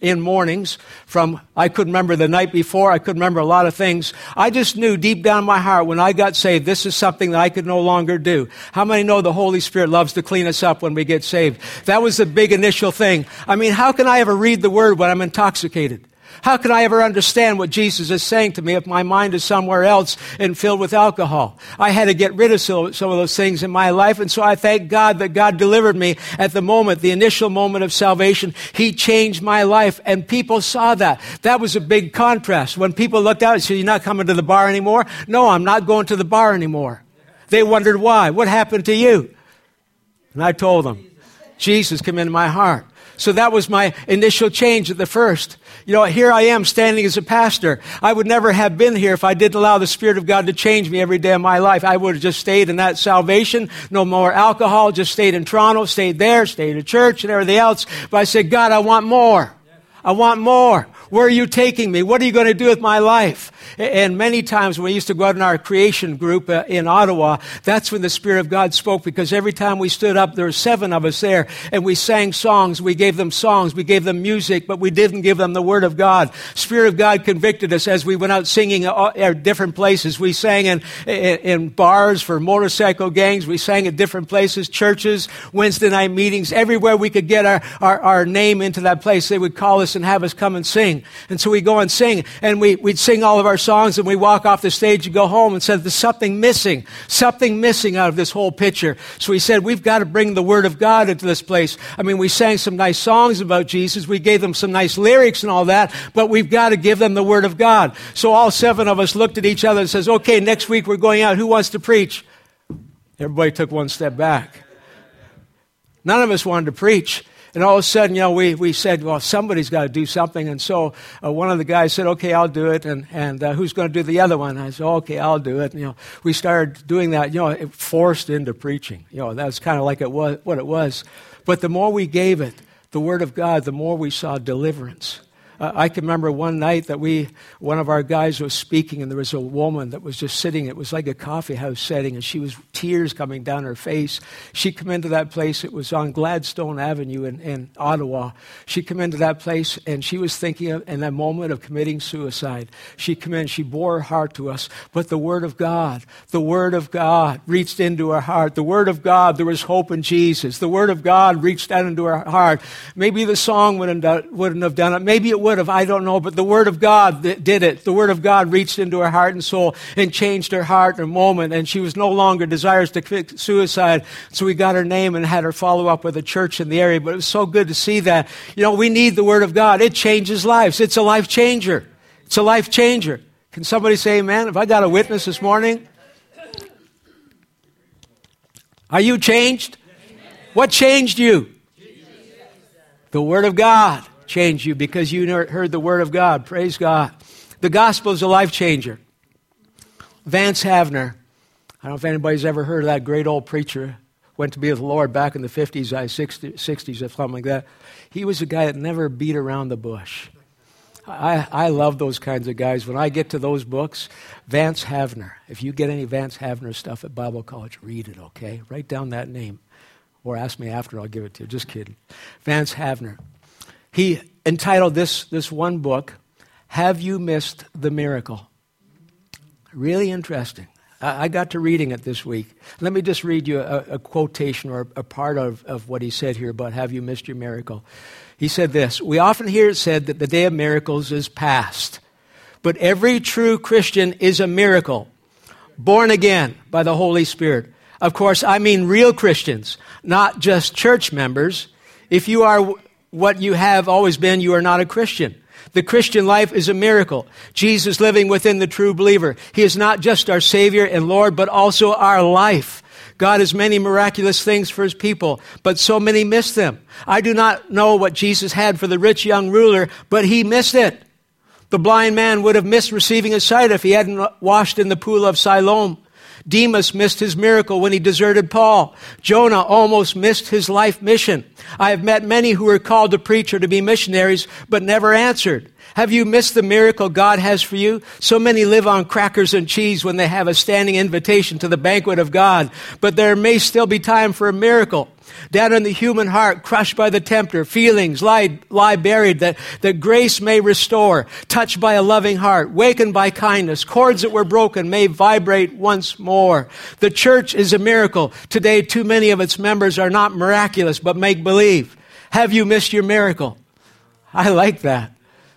I couldn't remember the night before. I couldn't remember a lot of things. I just knew deep down in my heart when I got saved, this is something that I could no longer do. How many know the Holy Spirit loves to clean us up when we get saved? That was the big initial thing. I mean, how can I ever read the Word when I'm intoxicated? How can I ever understand what Jesus is saying to me if my mind is somewhere else and filled with alcohol? I had to get rid of some of those things in my life, and so I thank God that God delivered me at the initial moment of salvation. He changed my life, and people saw that. That was a big contrast. When people looked out and said, "You're not coming to the bar anymore?" "No, I'm not going to the bar anymore." They wondered why. "What happened to you?" And I told them, Jesus came into my heart. So that was my initial change at the first. Here I am standing as a pastor. I would never have been here if I didn't allow the Spirit of God to change me every day of my life. I would have just stayed in that salvation, no more alcohol, just stayed in Toronto, stayed there, stayed at church and everything else. But I said, "God, I want more. I want more. Where are you taking me? What are you going to do with my life?" And many times when we used to go out in our creation group in Ottawa, that's when the Spirit of God spoke, because every time we stood up, there were 7 of us there, and we sang songs. We gave them songs. We gave them music, but we didn't give them the Word of God. Spirit of God convicted us as we went out singing at different places. We sang in bars for motorcycle gangs. We sang at different places, churches, Wednesday night meetings. Everywhere we could get our name into that place, they would call us and have us come and sing. And so we go and sing, and we'd sing all of our songs, and we walk off the stage and go home and said, "There's something missing out of this whole picture." So we said, we've got to bring the Word of God into this place. I mean, we sang some nice songs about Jesus. We gave them some nice lyrics and all that, but we've got to give them the Word of God. So all 7 of us looked at each other and says, "Okay, next week we're going out. Who wants to preach?" Everybody took one step back. None of us wanted to preach. And all of a sudden, we said, well, somebody's got to do something. And so one of the guys said, "Okay, I'll do it." And who's going to do the other one? I said, "Okay, I'll do it." And, we started doing that, it forced into preaching. That's kind of like what it was. But the more we gave it, the Word of God, the more we saw deliverance. I can remember one night that one of our guys was speaking, and there was a woman that was just sitting. It was like a coffee house setting, and she was tears coming down her face. She came into that place. It was on Gladstone Avenue in Ottawa. She came into that place, and she was thinking in that moment of committing suicide. She came in. She bore her heart to us. But the Word of God reached into her heart. The Word of God, there was hope in Jesus. The Word of God reached down into her heart. Maybe the song wouldn't have done it. Maybe it would have, I don't know, but the Word of God did it. The Word of God reached into her heart and soul and changed her heart in a moment, and she was no longer desirous to commit suicide. So we got her name and had her follow up with a church in the area. But it was so good to see that. We need the Word of God. It changes lives. It's a life changer. It's a life changer. Can somebody say amen? Have I got a witness this morning? Are you changed? What changed you? The Word of God changed you because you heard the Word of God. Praise God. The gospel is a life changer. Vance Havner, I don't know if anybody's ever heard of that great old preacher, went to be with the Lord back in the 50s, 60s, or something like that. He was a guy that never beat around the bush. I love those kinds of guys. When I get to those books, Vance Havner, if you get any Vance Havner stuff at Bible College, read it, okay? Write down that name. Or ask me after, I'll give it to you. Just kidding. Vance Havner. He entitled this one book, "Have You Missed the Miracle?" Really interesting. I got to reading it this week. Let me just read you a quotation or a part of what he said here about have you missed your miracle. He said this: "We often hear it said that the day of miracles is past, but every true Christian is a miracle, born again by the Holy Spirit. Of course, I mean real Christians, not just church members. If you are what you have always been, you are not a Christian. The Christian life is a miracle. Jesus living within the true believer. He is not just our Savior and Lord, but also our life. God has many miraculous things for His people, but so many miss them. I do not know what Jesus had for the rich young ruler, but He missed it. The blind man would have missed receiving his sight if he hadn't washed in the pool of Siloam. Demas missed his miracle when he deserted Paul. Jonah almost missed his life mission. I have met many who were called to preach or to be missionaries, but never answered. Have you missed the miracle God has for you? So many live on crackers and cheese when they have a standing invitation to the banquet of God, but there may still be time for a miracle. Down in the human heart, crushed by the tempter, feelings lie buried that grace may restore, touched by a loving heart, wakened by kindness, cords that were broken may vibrate once more. The church is a miracle. Today, too many of its members are not miraculous, but make-believe. Have you missed your miracle? I like that.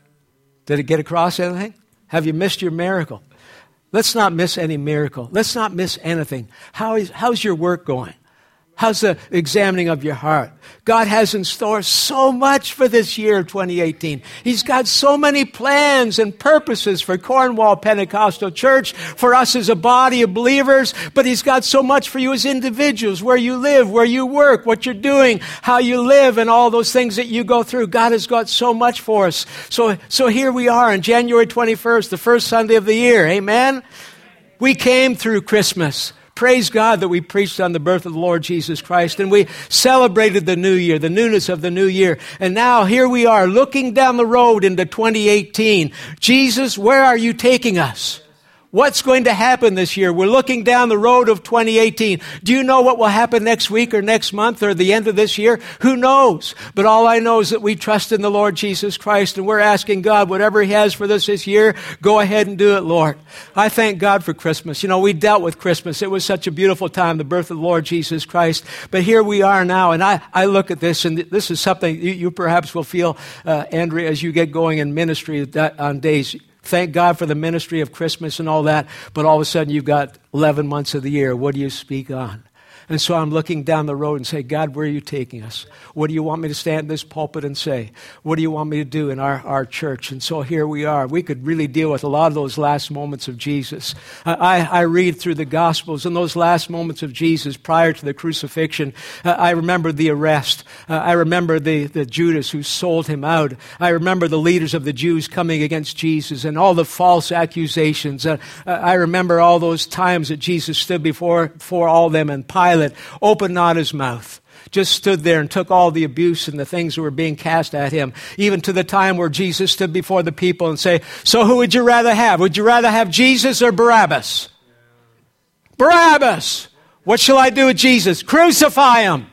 Did it get across anything? Have you missed your miracle? Let's not miss any miracle. Let's not miss anything. How's your work going? How's the examining of your heart? God has in store so much for this year of 2018. He's got so many plans and purposes for Cornwall Pentecostal Church, for us as a body of believers, but He's got so much for you as individuals, where you live, where you work, what you're doing, how you live, and all those things that you go through. God has got so much for us. So here we are on January 21st, the first Sunday of the year. Amen? We came through Christmas. Praise God that we preached on the birth of the Lord Jesus Christ, and we celebrated the new year, the newness of the new year. And now here we are looking down the road into 2018. Jesus, where are you taking us? What's going to happen this year? We're looking down the road of 2018. Do you know what will happen next week or next month or the end of this year? Who knows? But all I know is that we trust in the Lord Jesus Christ, and we're asking God, whatever He has for this year, go ahead and do it, Lord. I thank God for Christmas. You know, we dealt with Christmas. It was such a beautiful time, the birth of the Lord Jesus Christ. But here we are now, and I look at this, and this is something you perhaps will feel, Andrea, as you get going in ministry on days. Thank God for the ministry of Christmas and all that, but all of a sudden you've got 11 months of the year. What do you speak on? And so I'm looking down the road and say, God, where are you taking us? What do you want me to stand in this pulpit and say? What do you want me to do in our church? And so here we are. We could really deal with a lot of those last moments of Jesus. I read through the Gospels, and those last moments of Jesus prior to the crucifixion. I remember the arrest. I remember the Judas who sold Him out. I remember the leaders of the Jews coming against Jesus and all the false accusations. I remember all those times that Jesus stood before all them, and Pilate opened not his mouth, just stood there and took all the abuse and the things that were being cast at Him, even to the time where Jesus stood before the people and say, so who would you rather have? Would you rather have Jesus or Barabbas? Barabbas! What shall I do with Jesus? Crucify Him!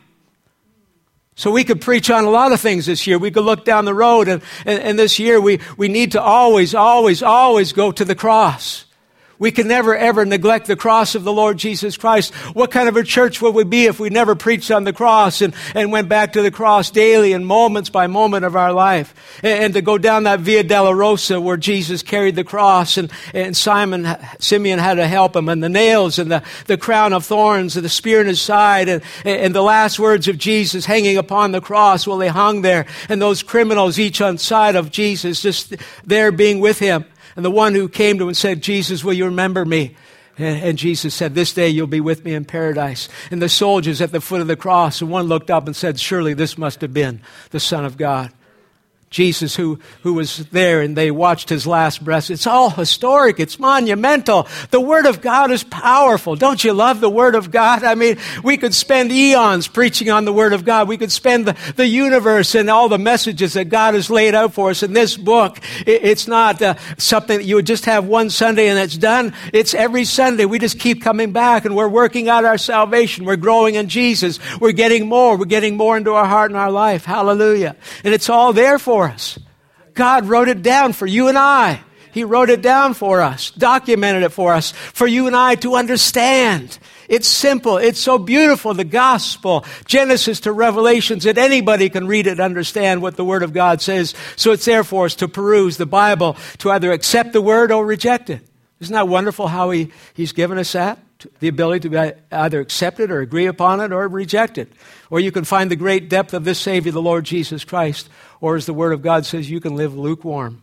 So we could preach on a lot of things this year. We could look down the road, and this year we need to always go to the cross. We can never, ever neglect the cross of the Lord Jesus Christ. What kind of a church would we be if we never preached on the cross and went back to the cross daily and moments by moment of our life? And to go down that Via Dolorosa where Jesus carried the cross, and Simeon had to help him, and the nails and the crown of thorns and the spear in His side, and the last words of Jesus hanging upon the cross while He hung there, and those criminals each on side of Jesus just there being with Him. And the one who came to Him and said, Jesus, will you remember me? And Jesus said, this day you'll be with me in paradise. And the soldiers at the foot of the cross, and one looked up and said, surely this must have been the Son of God. Jesus who was there, and they watched His last breath. It's all historic. It's monumental. The Word of God is powerful. Don't you love the Word of God? I mean, we could spend eons preaching on the Word of God. We could spend the universe and all the messages that God has laid out for us in this book. It's not something that you would just have one Sunday and it's done. It's every Sunday. We just keep coming back, and we're working out our salvation. We're growing in Jesus. We're getting more. We're getting more into our heart and our life. Hallelujah. And it's all there for us. God wrote it down for you and I. He wrote it down for us, documented it for us, for you and I to understand. It's simple. It's so beautiful, the gospel, Genesis to Revelations, that anybody can read it and understand what the Word of God says. So it's there for us to peruse the Bible, to either accept the Word or reject it. Isn't that wonderful how He's given us that? The ability to either accept it or agree upon it or reject it. Or you can find the great depth of this Savior, the Lord Jesus Christ. Or as the Word of God says, you can live lukewarm.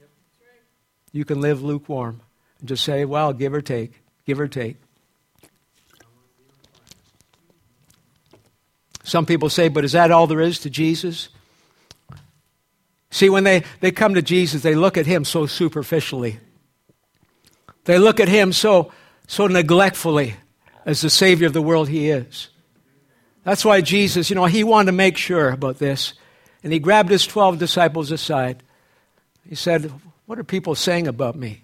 You can live lukewarm. And just say, well, give or take. Give or take. Some people say, but is that all there is to Jesus? See, when they come to Jesus, they look at Him so superficially. They look at Him so so neglectfully as the Savior of the world he is. That's why Jesus, he wanted to make sure about this. And he grabbed his 12 disciples aside. He said, what are people saying about me?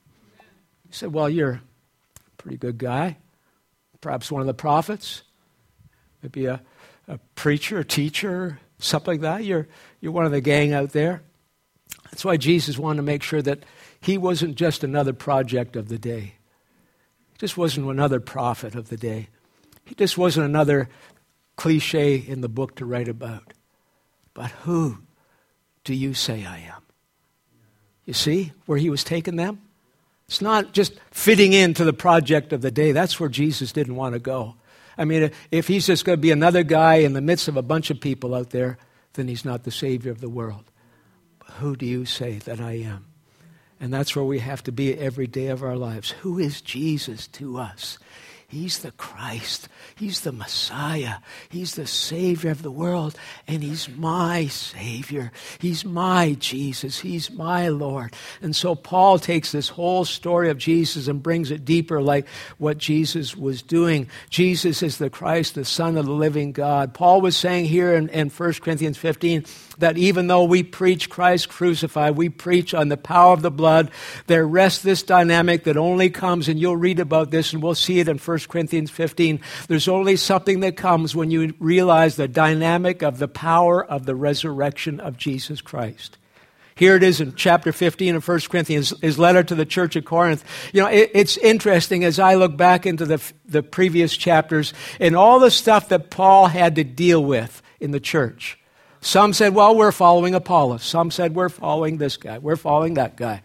He said, well, you're a pretty good guy. Perhaps one of the prophets. Maybe a preacher, a teacher, something like that. You're one of the gang out there. That's why Jesus wanted to make sure that he wasn't just another project of the day. He just wasn't another prophet of the day. He just wasn't another cliche in the book to write about. But who do you say I am? You see where he was taking them? It's not just fitting into the project of the day. That's where Jesus didn't want to go. I mean, if he's just going to be another guy in the midst of a bunch of people out there, then he's not the Savior of the world. But who do you say that I am? And that's where we have to be every day of our lives. Who is Jesus to us? He's the Christ. He's the Messiah. He's the Savior of the world. And he's my Savior. He's my Jesus. He's my Lord. And so Paul takes this whole story of Jesus and brings it deeper like what Jesus was doing. Jesus is the Christ, the Son of the living God. Paul was saying here in 1 Corinthians 15 that even though we preach Christ crucified, we preach on the power of the blood, there rests this dynamic that only comes, and you'll read about this and we'll see it in 1 Corinthians 15. There's only something that comes when you realize the dynamic of the power of the resurrection of Jesus Christ. Here it is in chapter 15 of 1 Corinthians, his letter to the church of Corinth. It's interesting as I look back into the previous chapters and all the stuff that Paul had to deal with in the church. Some said, well, we're following Apollos. Some said, we're following this guy. We're following that guy.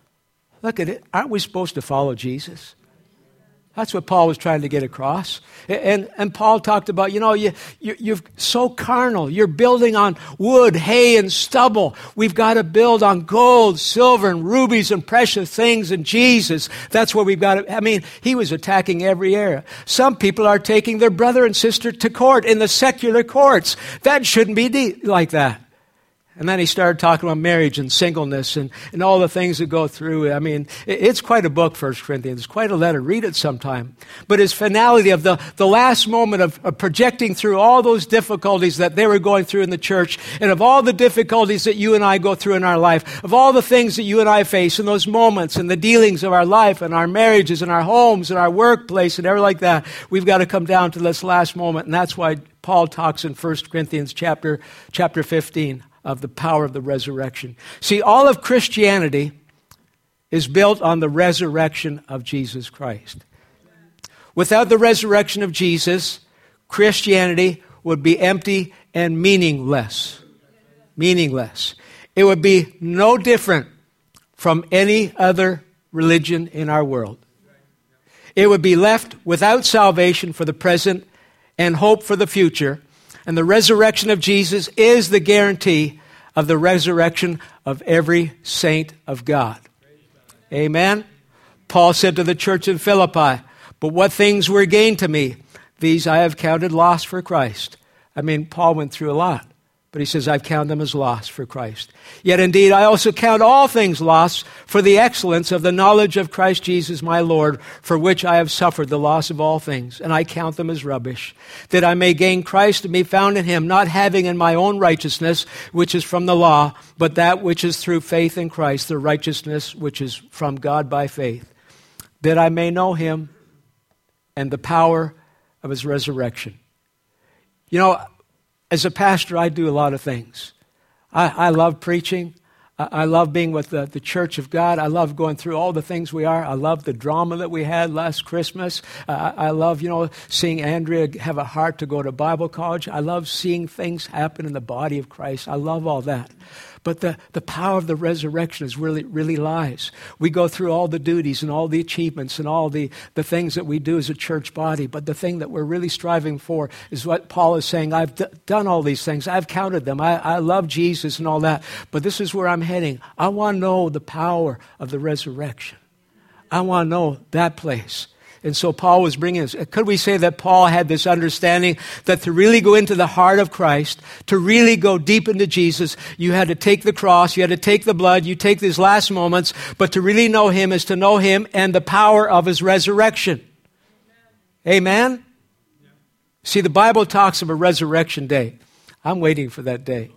Look at it. Aren't we supposed to follow Jesus? That's what Paul was trying to get across. And Paul talked about, you're so carnal. You're building on wood, hay, and stubble. We've got to build on gold, silver, and rubies, and precious things, and Jesus. That's where we've got to, he was attacking every area. Some people are taking their brother and sister to court in the secular courts. That shouldn't be like that. And then he started talking about marriage and singleness and all the things that go through. It's quite a book, 1 Corinthians. It's quite a letter. Read it sometime. But his finality of the last moment of projecting through all those difficulties that they were going through in the church, and of all the difficulties that you and I go through in our life, of all the things that you and I face in those moments and the dealings of our life and our marriages and our homes and our workplace and everything like that, we've got to come down to this last moment. And that's why Paul talks in 1 Corinthians chapter 15. Of the power of the resurrection. See, all of Christianity is built on the resurrection of Jesus Christ. Without the resurrection of Jesus, Christianity would be empty and meaningless. Meaningless. It would be no different from any other religion in our world. It would be left without salvation for the present and hope for the future. And the resurrection of Jesus is the guarantee of the resurrection of every saint of God. Amen? Paul said to the church in Philippi, but what things were gained to me, these I have counted loss for Christ. Paul went through a lot. But he says, I've counted them as loss for Christ. Yet indeed, I also count all things loss for the excellence of the knowledge of Christ Jesus my Lord, for which I have suffered the loss of all things, and I count them as rubbish, that I may gain Christ and be found in him, not having in my own righteousness, which is from the law, but that which is through faith in Christ, the righteousness which is from God by faith, that I may know him and the power of his resurrection. As a pastor, I do a lot of things. I love preaching. I love being with the Church of God. I love going through all the things we are. I love the drama that we had last Christmas. I love, seeing Andrea have a heart to go to Bible college. I love seeing things happen in the body of Christ. I love all that. But the power of the resurrection is really lies. We go through all the duties and all the achievements and all the things that we do as a church body. But the thing that we're really striving for is what Paul is saying. I've done all these things. I've counted them. I love Jesus and all that. But this is where I'm heading. I want to know the power of the resurrection. I want to know that place. And so Paul was bringing us. Could we say that Paul had this understanding that to really go into the heart of Christ, to really go deep into Jesus, you had to take the cross, you had to take the blood, you take these last moments, but to really know him is to know him and the power of his resurrection. Amen? See, the Bible talks of a resurrection day. I'm waiting for that day.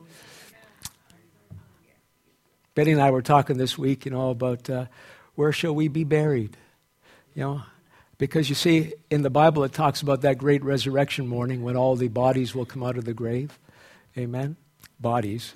Betty and I were talking this week, about where shall we be buried? Because you see, in the Bible it talks about that great resurrection morning when all the bodies will come out of the grave. Amen? Bodies.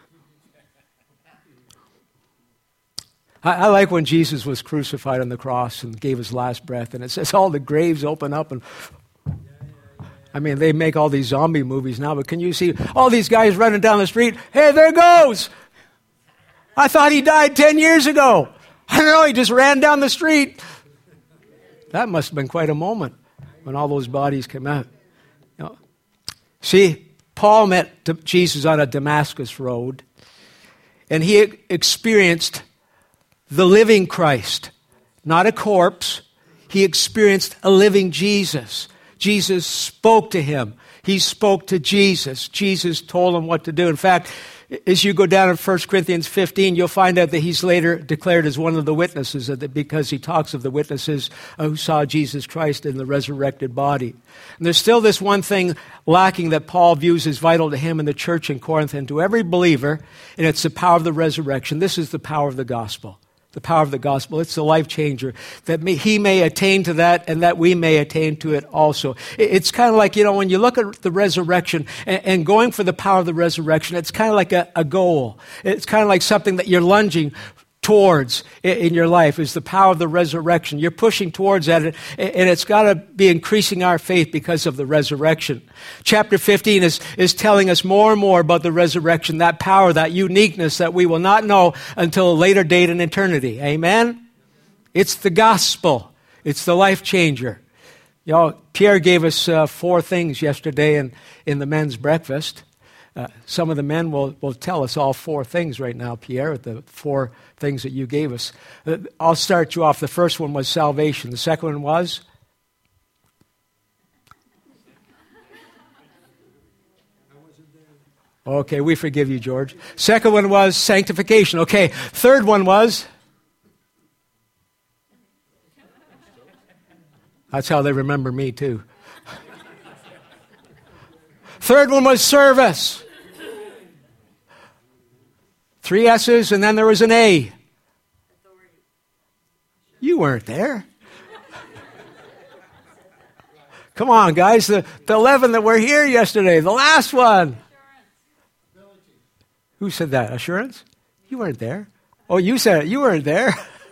I like when Jesus was crucified on the cross and gave his last breath, and it says all the graves open up and... they make all these zombie movies now, but can you see all these guys running down the street? Hey, there goes! I thought he died 10 years ago. I don't know, he just ran down the street. That must have been quite a moment when all those bodies came out. See, Paul met Jesus on a Damascus road, and he experienced the living Christ, not a corpse. He experienced a living Jesus. Jesus spoke to him. He spoke to Jesus. Jesus told him what to do. In fact, as you go down in 1 Corinthians 15, you'll find out that he's later declared as one of the witnesses, because he talks of the witnesses who saw Jesus Christ in the resurrected body. And there's still this one thing lacking that Paul views as vital to him and the church in Corinth and to every believer, and it's the power of the resurrection. This is the power of the gospel. The power of the gospel. It's the life changer that he may attain to that and that we may attain to it also. It's kind of like, when you look at the resurrection and going for the power of the resurrection, it's kind of like a goal. It's kind of like something that you're lunging towards in your life is the power of the resurrection. You're pushing towards that, and it's got to be increasing our faith because of the resurrection. Chapter 15 is telling us more and more about the resurrection, that power, that uniqueness that we will not know until a later date in eternity. Amen? It's the gospel. It's the life changer. Pierre gave us 4 things yesterday in the men's breakfast. Some of the men will tell us all 4 things right now, Pierre, the 4 things that you gave us. I'll start you off. The first one was salvation. The second one was? Okay, we forgive you, George. Second one was sanctification. Okay, third one was? That's how they remember me, too. Third one was service. 3 S's, and then there was an A. You weren't there. Come on, guys. The 11 that were here yesterday. The last one. Who said that? Assurance? You weren't there. Oh, you said it. You weren't there.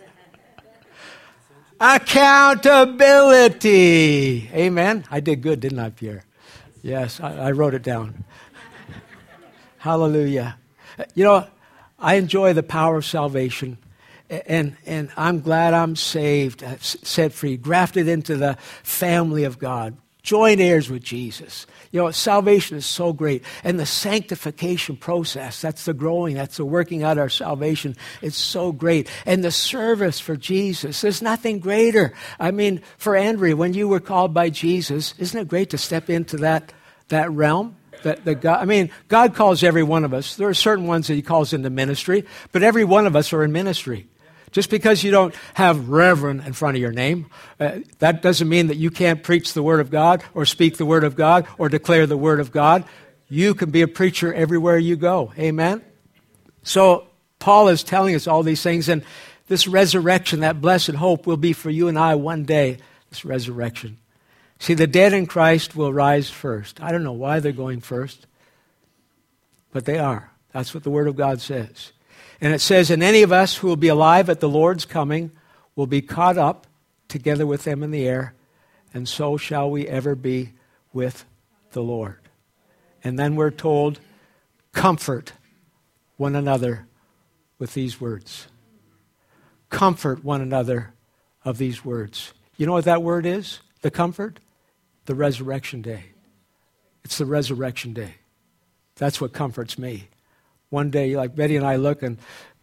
Accountability. Amen. I did good, didn't I, Pierre? Yes, I wrote it down. Hallelujah. I enjoy the power of salvation, and I'm glad I'm saved, set free, grafted into the family of God, joint heirs with Jesus. Salvation is so great. And the sanctification process, that's the growing, that's the working out our salvation. It's so great. And the service for Jesus, there's nothing greater. For Andrea, when you were called by Jesus, isn't it great to step into that realm? God calls every one of us. There are certain ones that he calls into ministry, but every one of us are in ministry. Just because you don't have Reverend in front of your name, that doesn't mean that you can't preach the Word of God or speak the Word of God or declare the Word of God. You can be a preacher everywhere you go. Amen? So Paul is telling us all these things, and this resurrection, that blessed hope, will be for you and I one day, this resurrection. See, the dead in Christ will rise first. I don't know why they're going first, but they are. That's what the Word of God says. And it says, and any of us who will be alive at the Lord's coming will be caught up together with them in the air, and so shall we ever be with the Lord. And then we're told, comfort one another with these words. Comfort one another of these words. You know what that word is? The comfort? The resurrection day. It's the resurrection day. That's what comforts me. One day, like Betty and I look, and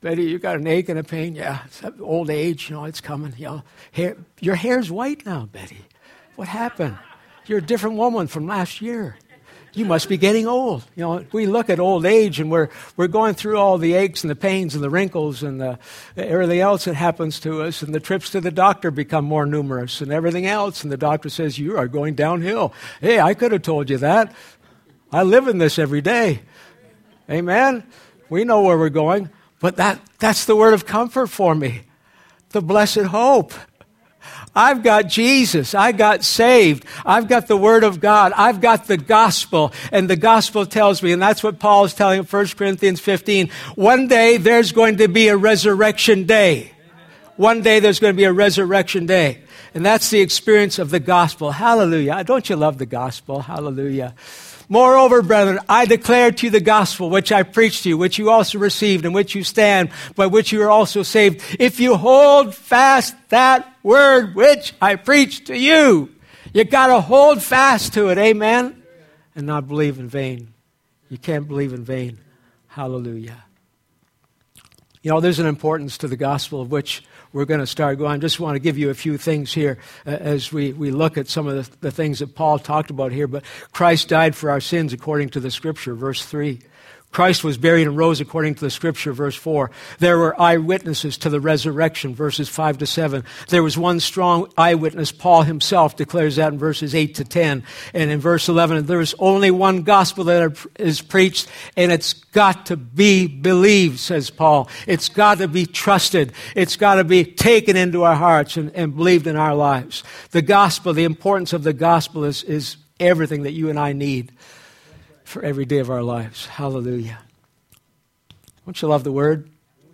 Betty, you got an ache and a pain? Yeah, it's old age, it's coming. Your hair's white now, Betty. What happened? You're a different woman from last year. You must be getting old. We look at old age and we're going through all the aches and the pains and the wrinkles and everything else that happens to us, and the trips to the doctor become more numerous and everything else, and the doctor says, you are going downhill. Hey, I could have told you that. I live in this every day. Amen? We know where we're going. But that's the word of comfort for me. The blessed hope. I've got Jesus. I got saved. I've got the Word of God. I've got the gospel. And the gospel tells me, and that's what Paul is telling in 1 Corinthians 15, one day there's going to be a resurrection day. One day there's going to be a resurrection day. And that's the experience of the gospel. Hallelujah. Don't you love the gospel? Hallelujah. Moreover, brethren, I declare to you the gospel which I preached to you, which you also received, in which you stand, by which you are also saved, if you hold fast that word which I preached to you. You got to hold fast to it, amen? And not believe in vain. You can't believe in vain. Hallelujah. There's an importance to the gospel of which we're going to start going. I just want to give you a few things here as we look at some of the things that Paul talked about here. But Christ died for our sins according to the Scripture, verse 3. Christ was buried and rose according to the Scripture, verse 4. There were eyewitnesses to the resurrection, verses 5 to 7. There was one strong eyewitness, Paul himself declares that in verses 8 to 10. And in verse 11, there is only one gospel that is preached, and it's got to be believed, says Paul. It's got to be trusted. It's got to be taken into our hearts and believed in our lives. The gospel, the importance of the gospel is everything that you and I need for every day of our lives. Hallelujah. Don't you love the Word?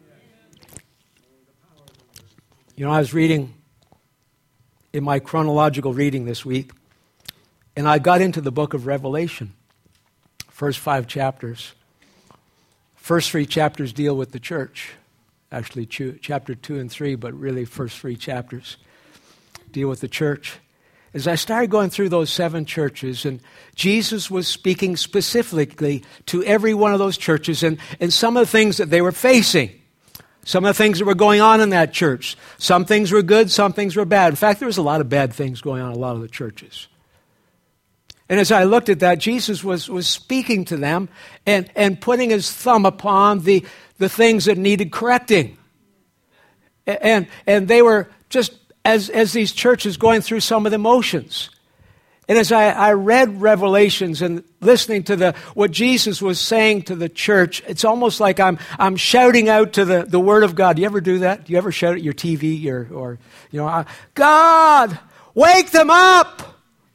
I was reading in my chronological reading this week, and I got into the book of Revelation, first 5 chapters. First 3 chapters deal with the church. Actually, chapter 2 and 3, but really first 3 chapters deal with the church. As I started going through those 7 churches, and Jesus was speaking specifically to every one of those churches and some of the things that they were facing, some of the things that were going on in that church. Some things were good, some things were bad. In fact, there was a lot of bad things going on in a lot of the churches. And as I looked at that, Jesus was speaking to them and putting his thumb upon the things that needed correcting. And they were just as these churches going through some of the motions. And as I read Revelations and listening to what Jesus was saying to the church, it's almost like I'm shouting out to the Word of God. Do you ever do that? Do you ever shout at your TV or God, wake them up!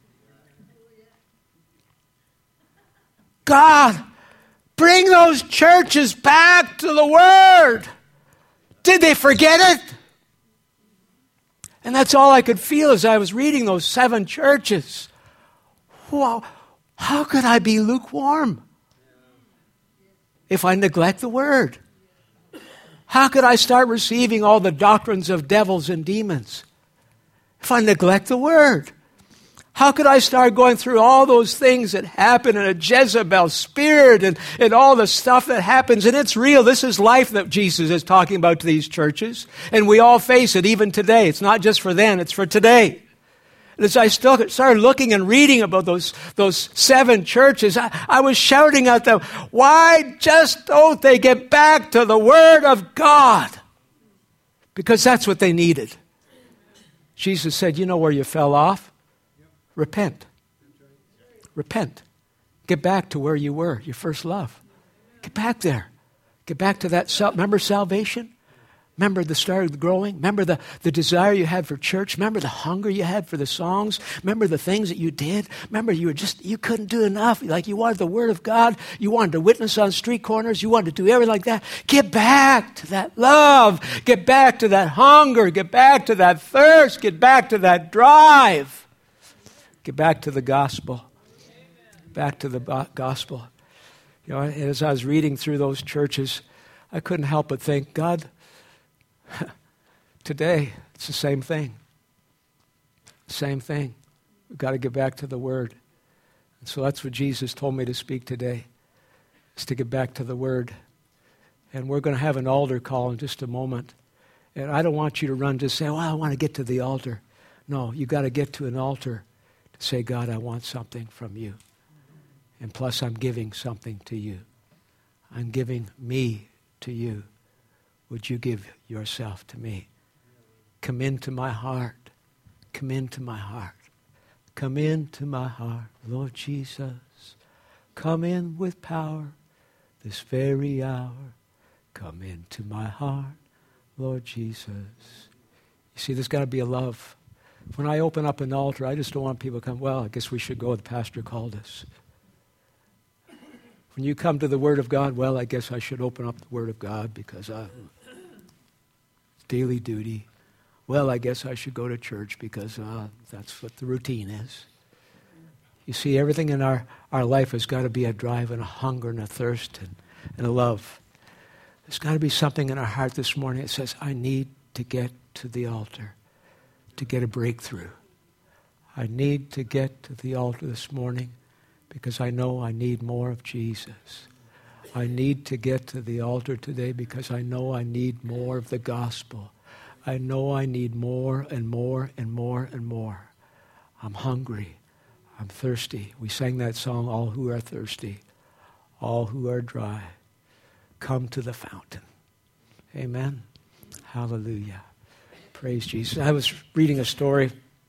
God, bring those churches back to the Word. Did they forget it? And that's all I could feel as I was reading those 7 churches. Wow, how could I be lukewarm if I neglect the Word? How could I start receiving all the doctrines of devils and demons if I neglect the Word? How could I start going through all those things that happen in a Jezebel spirit and all the stuff that happens? And it's real. This is life that Jesus is talking about to these churches. And we all face it even today. It's not just for then, it's for today. And as I still started looking and reading about those 7 churches, I was shouting at them, why just don't they get back to the Word of God? Because that's what they needed. Jesus said, you know where you fell off? Repent. Repent. Get back to where you were, your first love. Get back there. Get back to that. Remember salvation? Remember the start of the growing? Remember the desire you had for church? Remember the hunger you had for the songs? Remember the things that you did? Remember you couldn't do enough. Like you wanted the Word of God. You wanted to witness on street corners. You wanted to do everything like that. Get back to that love. Get back to that hunger. Get back to that thirst. Get back to that drive. Get back to the gospel. Back to the gospel. As I was reading through those churches, I couldn't help but think, God, today it's the same thing. Same thing. We've got to get back to the Word. And so that's what Jesus told me to speak today, is to get back to the Word And we're going to have an altar call in just a moment. And I don't want you to run to say, well, I want to get to the altar. No, you got to get to an altar to say, God, I want something from you. And plus, I'm giving something to you. I'm giving me to you. Would you give yourself to me? Come into my heart. Come into my heart. Come into my heart, Lord Jesus. Come in with power this very hour. Come into my heart, Lord Jesus. You see, there's got to be a love. When I open up an altar, I just don't want people to come, well, I guess we should go. The pastor called us. When you come to the Word of God, well, I guess I should open up the Word of God because daily duty. Well, I guess I should go to church because that's what the routine is. You see, everything in our life has got to be a drive and a hunger and a thirst and a love. There's got to be something in our heart this morning that says, I need to get to the altar to get a breakthrough. I need to get to the altar this morning because I know I need more of Jesus. I need to get to the altar today because I know I need more of the gospel. I know I need more and more and more and more. I'm hungry. I'm thirsty. We sang that song, all who are thirsty, all who are dry, come to the fountain. Amen. Hallelujah. Praise Jesus. I was reading a story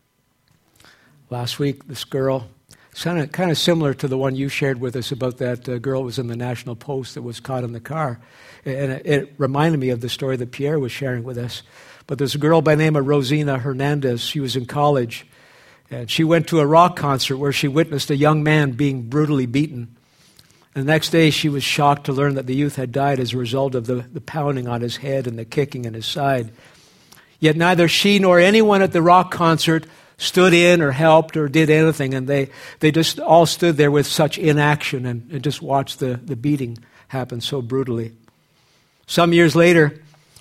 last week. This girl, kind of similar to the one you shared with us about that girl who was in the National Post that was caught in the car. And it reminded me of the story that Pierre was sharing with us. But there's a girl by the name of Rosina Hernandez. She was in college. And she went to a rock concert where she witnessed a young man being brutally beaten. And the next day she was shocked to learn that the youth had died as a result of the pounding on his head and the kicking in his side. Yet neither she nor anyone at the rock concert stood in or helped or did anything. And they just all stood there with such inaction and just watched the beating happen so brutally. Some years later,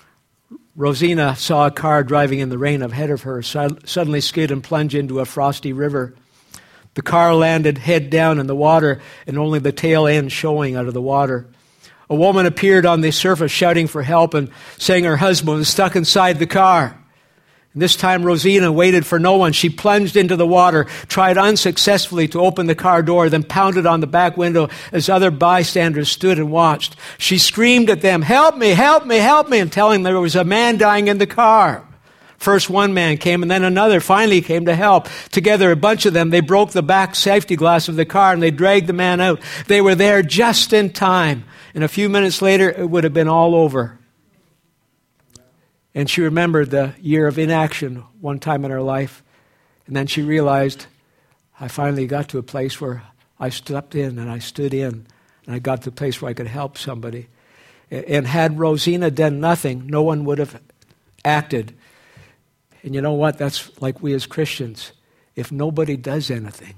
Rosina saw a car driving in the rain ahead of her suddenly skid and plunge into a frosty river. The car landed head down in the water and only the tail end showing out of the water. A woman appeared on the surface shouting for help and saying her husband was stuck inside the car. And this time Rosina waited for no one. She plunged into the water, tried unsuccessfully to open the car door, then pounded on the back window as other bystanders stood and watched. She screamed at them, "Help me, help me, help me," and telling them there was a man dying in the car. First one man came and then another finally came to help. Together, a bunch of them, they broke the back safety glass of the car and they dragged the man out. They were there just in time. And a few minutes later, it would have been all over. And she remembered the year of inaction one time in her life. And then she realized, I finally got to a place where I stepped in and I stood in. And I got to a place where I could help somebody. And had Rosina done nothing, no one would have acted. And you know what? That's like we as Christians. If nobody does anything,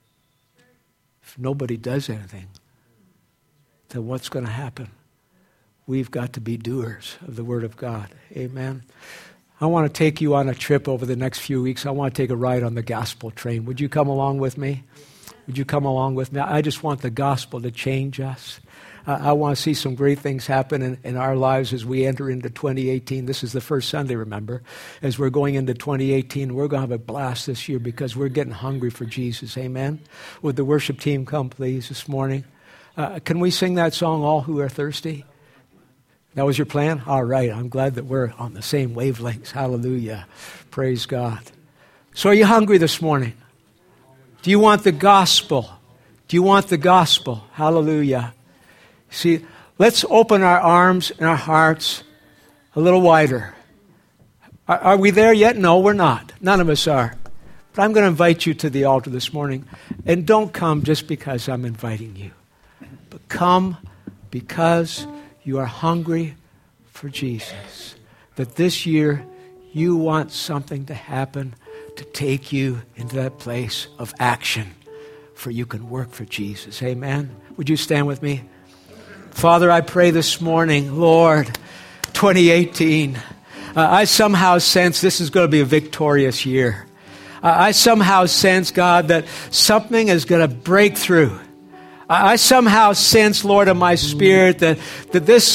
then what's going to happen? We've got to be doers of the Word of God. Amen. I want to take you on a trip over the next few weeks. I want to take a ride on the gospel train. Would you come along with me? Would you come along with me? I just want the gospel to change us. I want to see some great things happen in our lives as we enter into 2018. This is the first Sunday, remember. As we're going into 2018, we're going to have a blast this year because we're getting hungry for Jesus. Amen? Would the worship team come, please, this morning? Can we sing that song, All Who Are Thirsty? That was your plan? All right. I'm glad that we're on the same wavelengths. Hallelujah. Praise God. So are you hungry this morning? Do you want the gospel? Do you want the gospel? Hallelujah. See, let's open our arms and our hearts a little wider. Are we there yet? No, we're not. None of us are. But I'm going to invite you to the altar this morning. And don't come just because I'm inviting you. But come because you are hungry for Jesus. That this year you want something to happen to take you into that place of action for you can work for Jesus. Amen. Would you stand with me? Father, I pray this morning, Lord, 2018, I somehow sense this is going to be a victorious year. I somehow sense, God, that something is going to break through. I somehow sense, Lord, in my spirit that this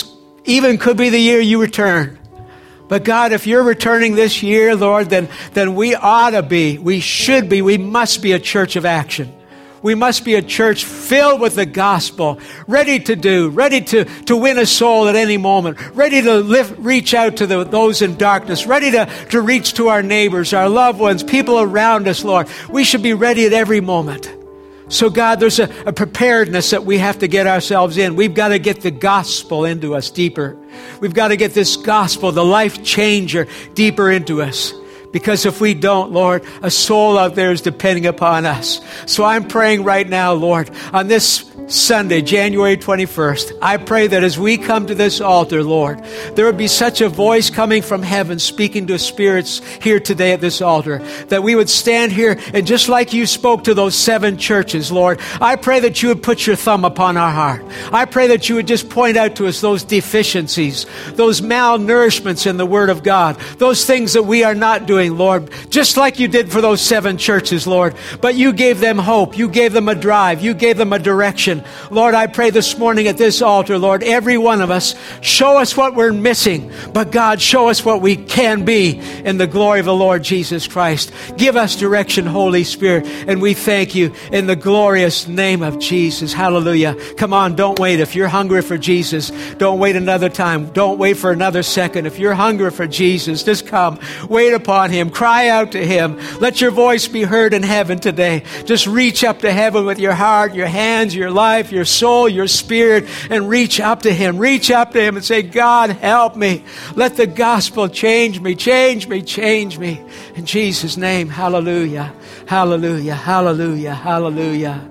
even could be the year you return. But God, if you're returning this year, Lord, then we ought to be, we should be, we must be a church of action. We must be a church filled with the gospel, ready to do, ready to win a soul at any moment, ready to reach out to those in darkness, ready to reach to our neighbors, our loved ones, people around us, Lord. We should be ready at every moment. So God, there's a preparedness that we have to get ourselves in. We've got to get the gospel into us deeper. We've got to get this gospel, the life changer, deeper into us. Because if we don't, Lord, a soul out there is depending upon us. So I'm praying right now, Lord, on this Sunday, January 21st, I pray that as we come to this altar, Lord, there would be such a voice coming from heaven speaking to spirits here today at this altar, that we would stand here and just like you spoke to those 7 churches, Lord, I pray that you would put your thumb upon our heart. I pray that you would just point out to us those deficiencies, those malnourishments in the Word of God, those things that we are not doing, Lord, just like you did for those 7 churches, Lord. But you gave them hope. You gave them a drive. You gave them a direction. Lord, I pray this morning at this altar, Lord, every one of us, show us what we're missing. But God, show us what we can be in the glory of the Lord Jesus Christ. Give us direction, Holy Spirit. And we thank you in the glorious name of Jesus. Hallelujah. Come on, don't wait. If you're hungry for Jesus, don't wait another time. Don't wait for another second. If you're hungry for Jesus, just come. Wait upon Him. Cry out to Him. Let your voice be heard in heaven today. Just reach up to heaven with your heart, your hands, your life, your soul, your spirit, and reach up to Him. Reach up to Him and say, God, help me. Let the gospel change me, change me, change me. In Jesus' name, hallelujah, hallelujah, hallelujah, hallelujah,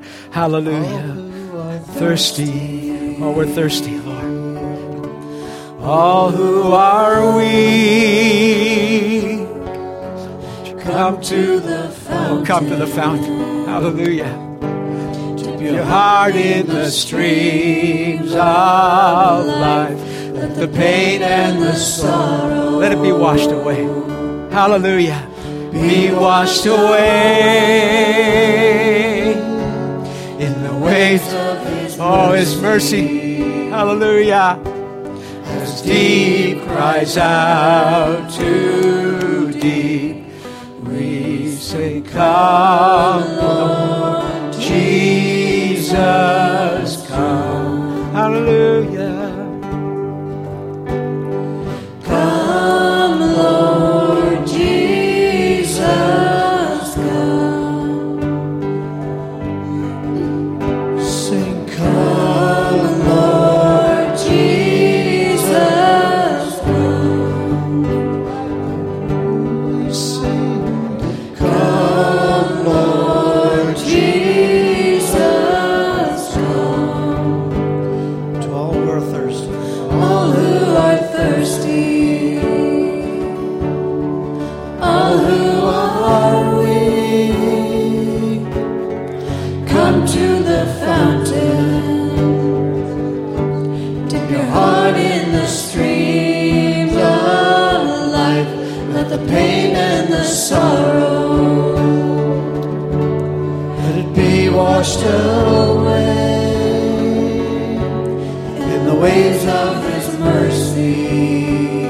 hallelujah. Thirsty, oh, we're thirsty, Lord. All who are weak, come to the fountain. Oh, come to the fountain. Hallelujah. Dip your heart in the streams of life. Let the pain and the sorrow, let it be washed away. Hallelujah. Be washed away in the waves of His mercy. Hallelujah. As deep cries out to deep, we say, come, Lord Jesus, come. Hallelujah. Come, Lord Jesus, come. Sing, come, Lord Jesus, come. Sing, come, Lord Jesus, come. To all who are thirsty, all who are thirsty, all who are weak, come to the fountain. Dip your heart in the streams of life. Let the pain and the sorrow, let it be washed away in the waves of His mercy.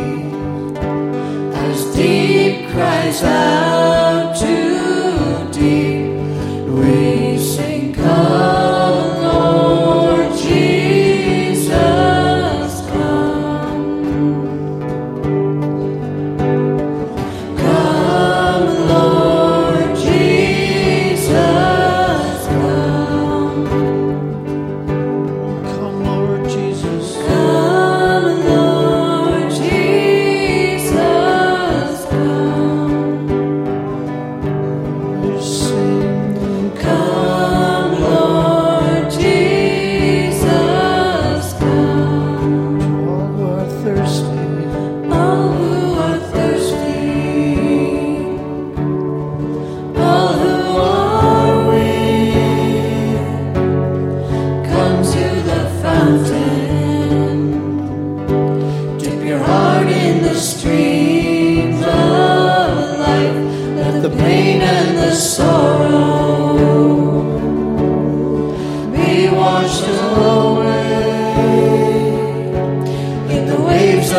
As deep cries out to deep, we sing, come, Lord Jesus, come. Come, Lord Jesus, come. Come, Lord Jesus. Come, Lord Jesus, come.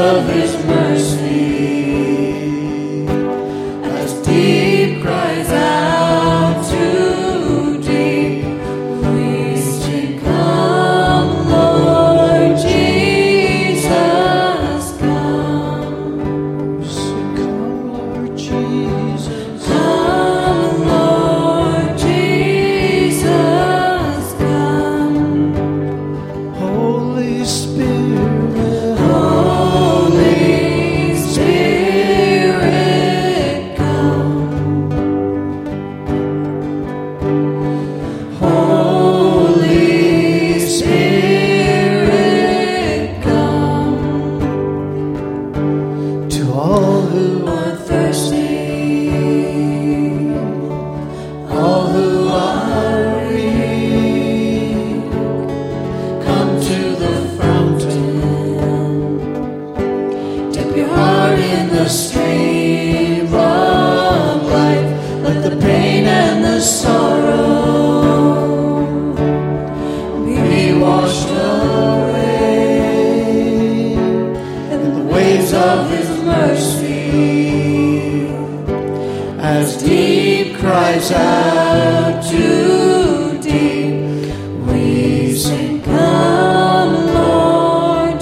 of his mercy, as deep cries out to deep, we sing, come, Lord Jesus, come. Sing, come, Lord Jesus. Come, Lord Jesus, come. Holy Spirit, Holy Spirit, come. Holy Spirit, come. to all who Are thirsty, all who are weak, come to the fountain. Dip your heart in the stream of life. Let the pain and the sorrow be washed away in the waves of his mercy, as deep cries out to deep, we sing, come, Lord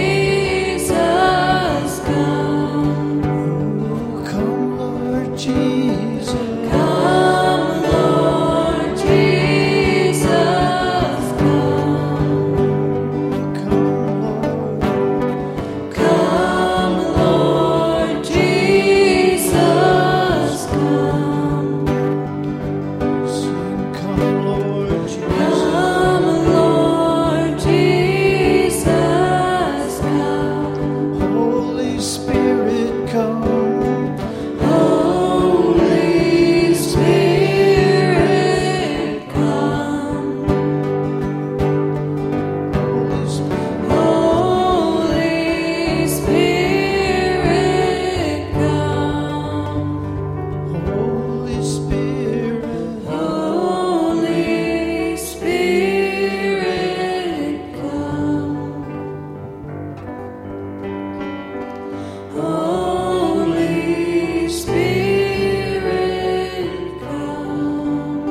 Jesus, come. come, Lord Jesus. Come, Lord Jesus, come. Come, Come, Lord. Lord Jesus, come. Sing, come, Lord Jesus. Come, Lord Jesus, come. Holy Spirit, come. Holy Spirit, come. Holy Spirit, Holy Spirit, come. Holy Spirit, Holy Spirit, come. Holy Spirit, come.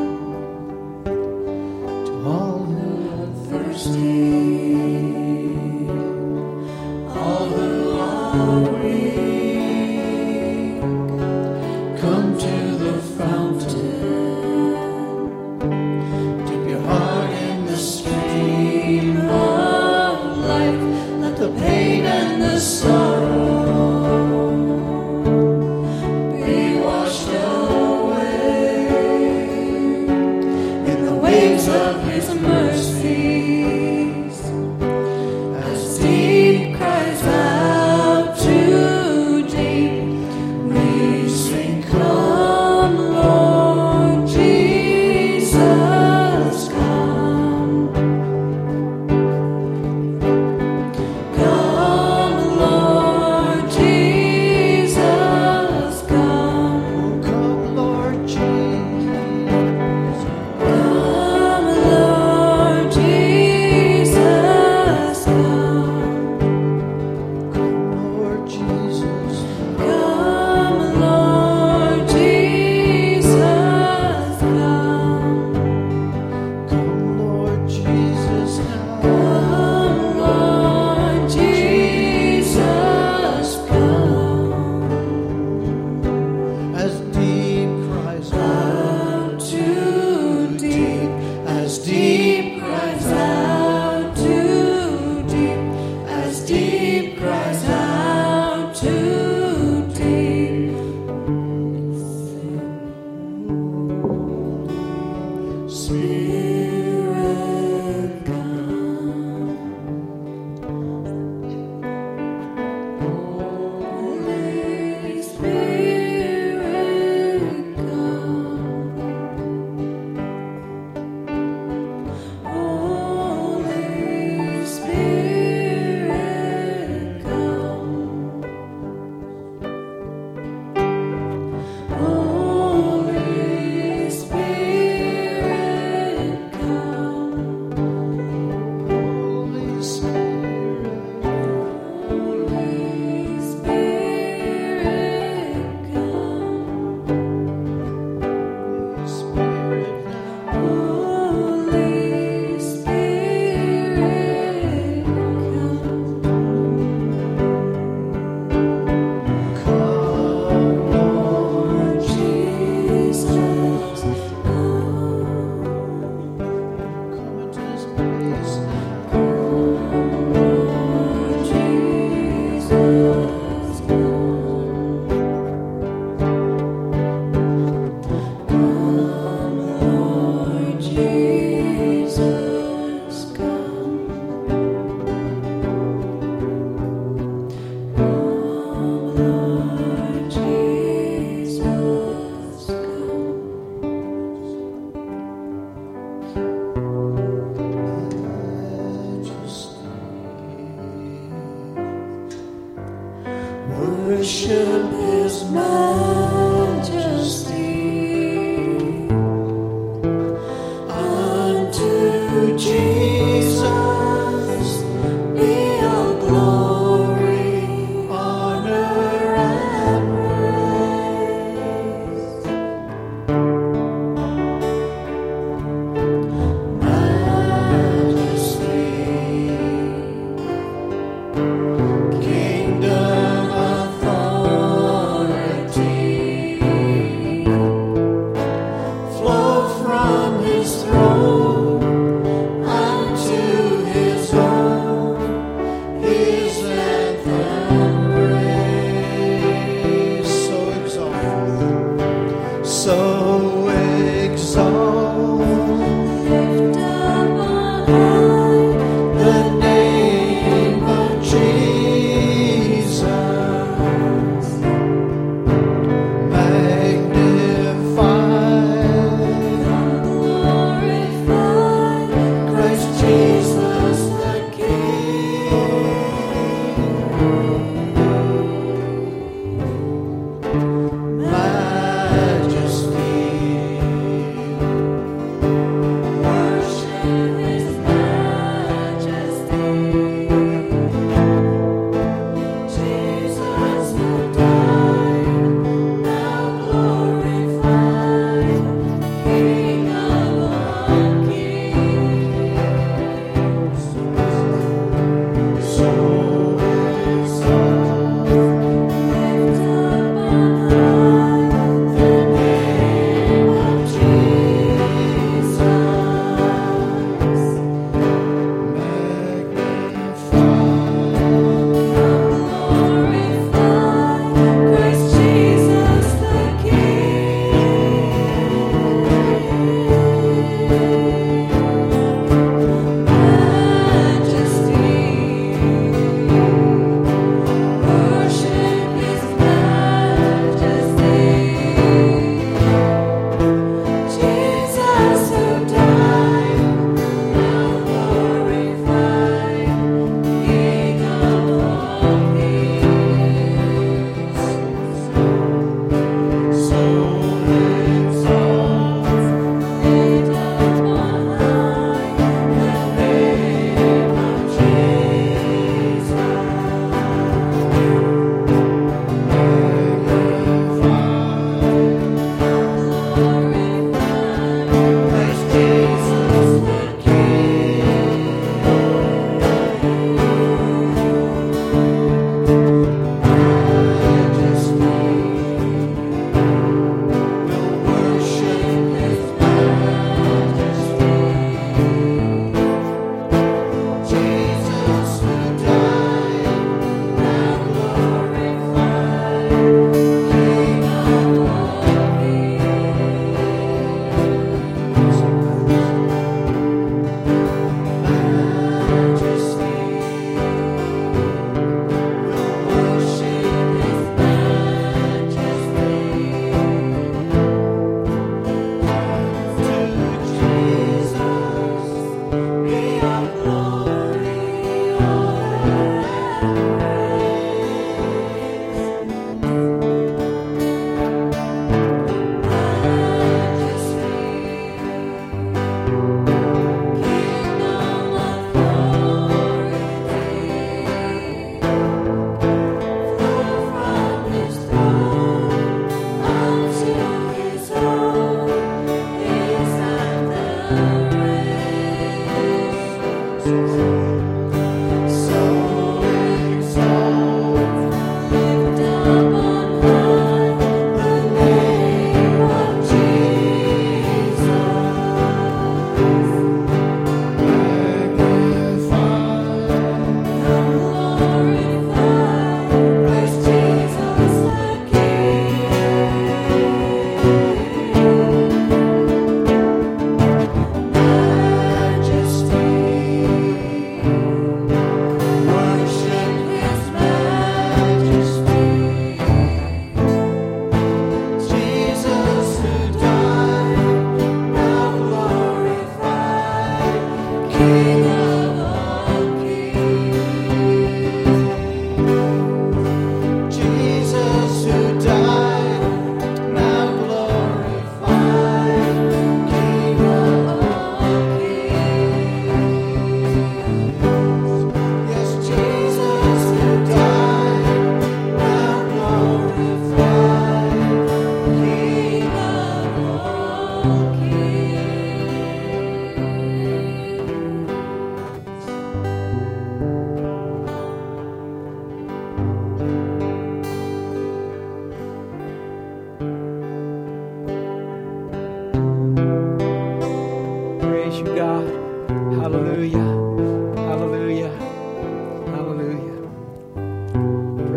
to all who Are thirsty, all who are weak, come to the fountain. Dip your heart in the stream of life. Let the pain and the sorrow be washed away in the waves of his mercies, as deep cries out to deep, we sing, come, Lord Jesus, come. Come, Lord worship His majesty. Unto Jesus be all glory, honor, and praise. Majesty, kingdom, authority,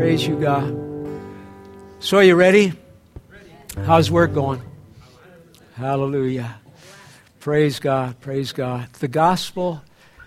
Praise you, God. So are you ready? How's work going? Hallelujah. Praise God. Praise God. The gospel,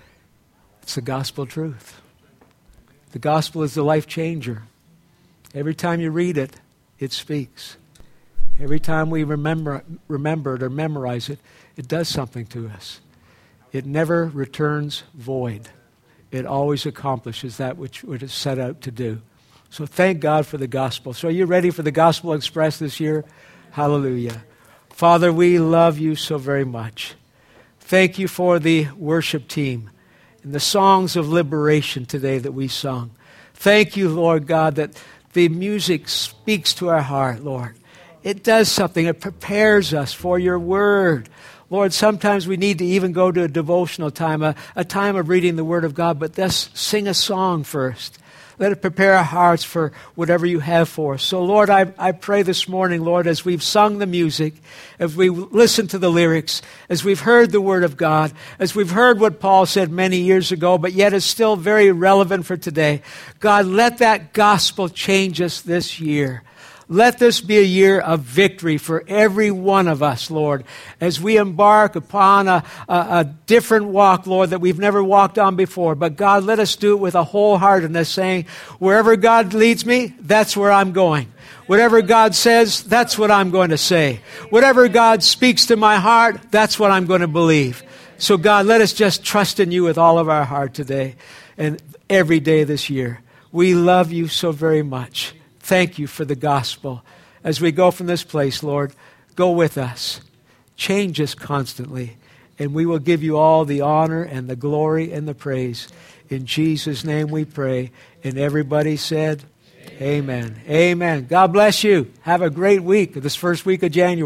it's the gospel truth. The gospel is the life changer. Every time you read it, it speaks. Every time we remember it or memorize it, it does something to us. It never returns void. It always accomplishes that which it is set out to do. So thank God for the gospel. So are you ready for the Gospel Express this year? Hallelujah. Father, we love you so very much. Thank you for the worship team and the songs of liberation today that we sung. Thank you, Lord God, that the music speaks to our heart, Lord. It does something. It prepares us for your word. Lord, sometimes we need to even go to a devotional time, a time of reading the Word of God, but let's sing a song first. Let it prepare our hearts for whatever you have for us. So, Lord, I pray this morning, Lord, as we've sung the music, as we listened to the lyrics, as we've heard the Word of God, as we've heard what Paul said many years ago, but yet is still very relevant for today. God, let that gospel change us this year. Let this be a year of victory for every one of us, Lord, as we embark upon a different walk, Lord, that we've never walked on before. But God, let us do it with a wholeheartedness, saying, wherever God leads me, that's where I'm going. Whatever God says, that's what I'm going to say. Whatever God speaks to my heart, that's what I'm going to believe. So God, let us just trust in you with all of our heart today and every day this year. We love you so very much. Thank you for the gospel. As we go from this place, Lord, go with us. Change us constantly. And we will give you all the honor and the glory and the praise. In Jesus' name we pray. And everybody said, Amen. Amen. God bless you. Have a great week, this first week of January.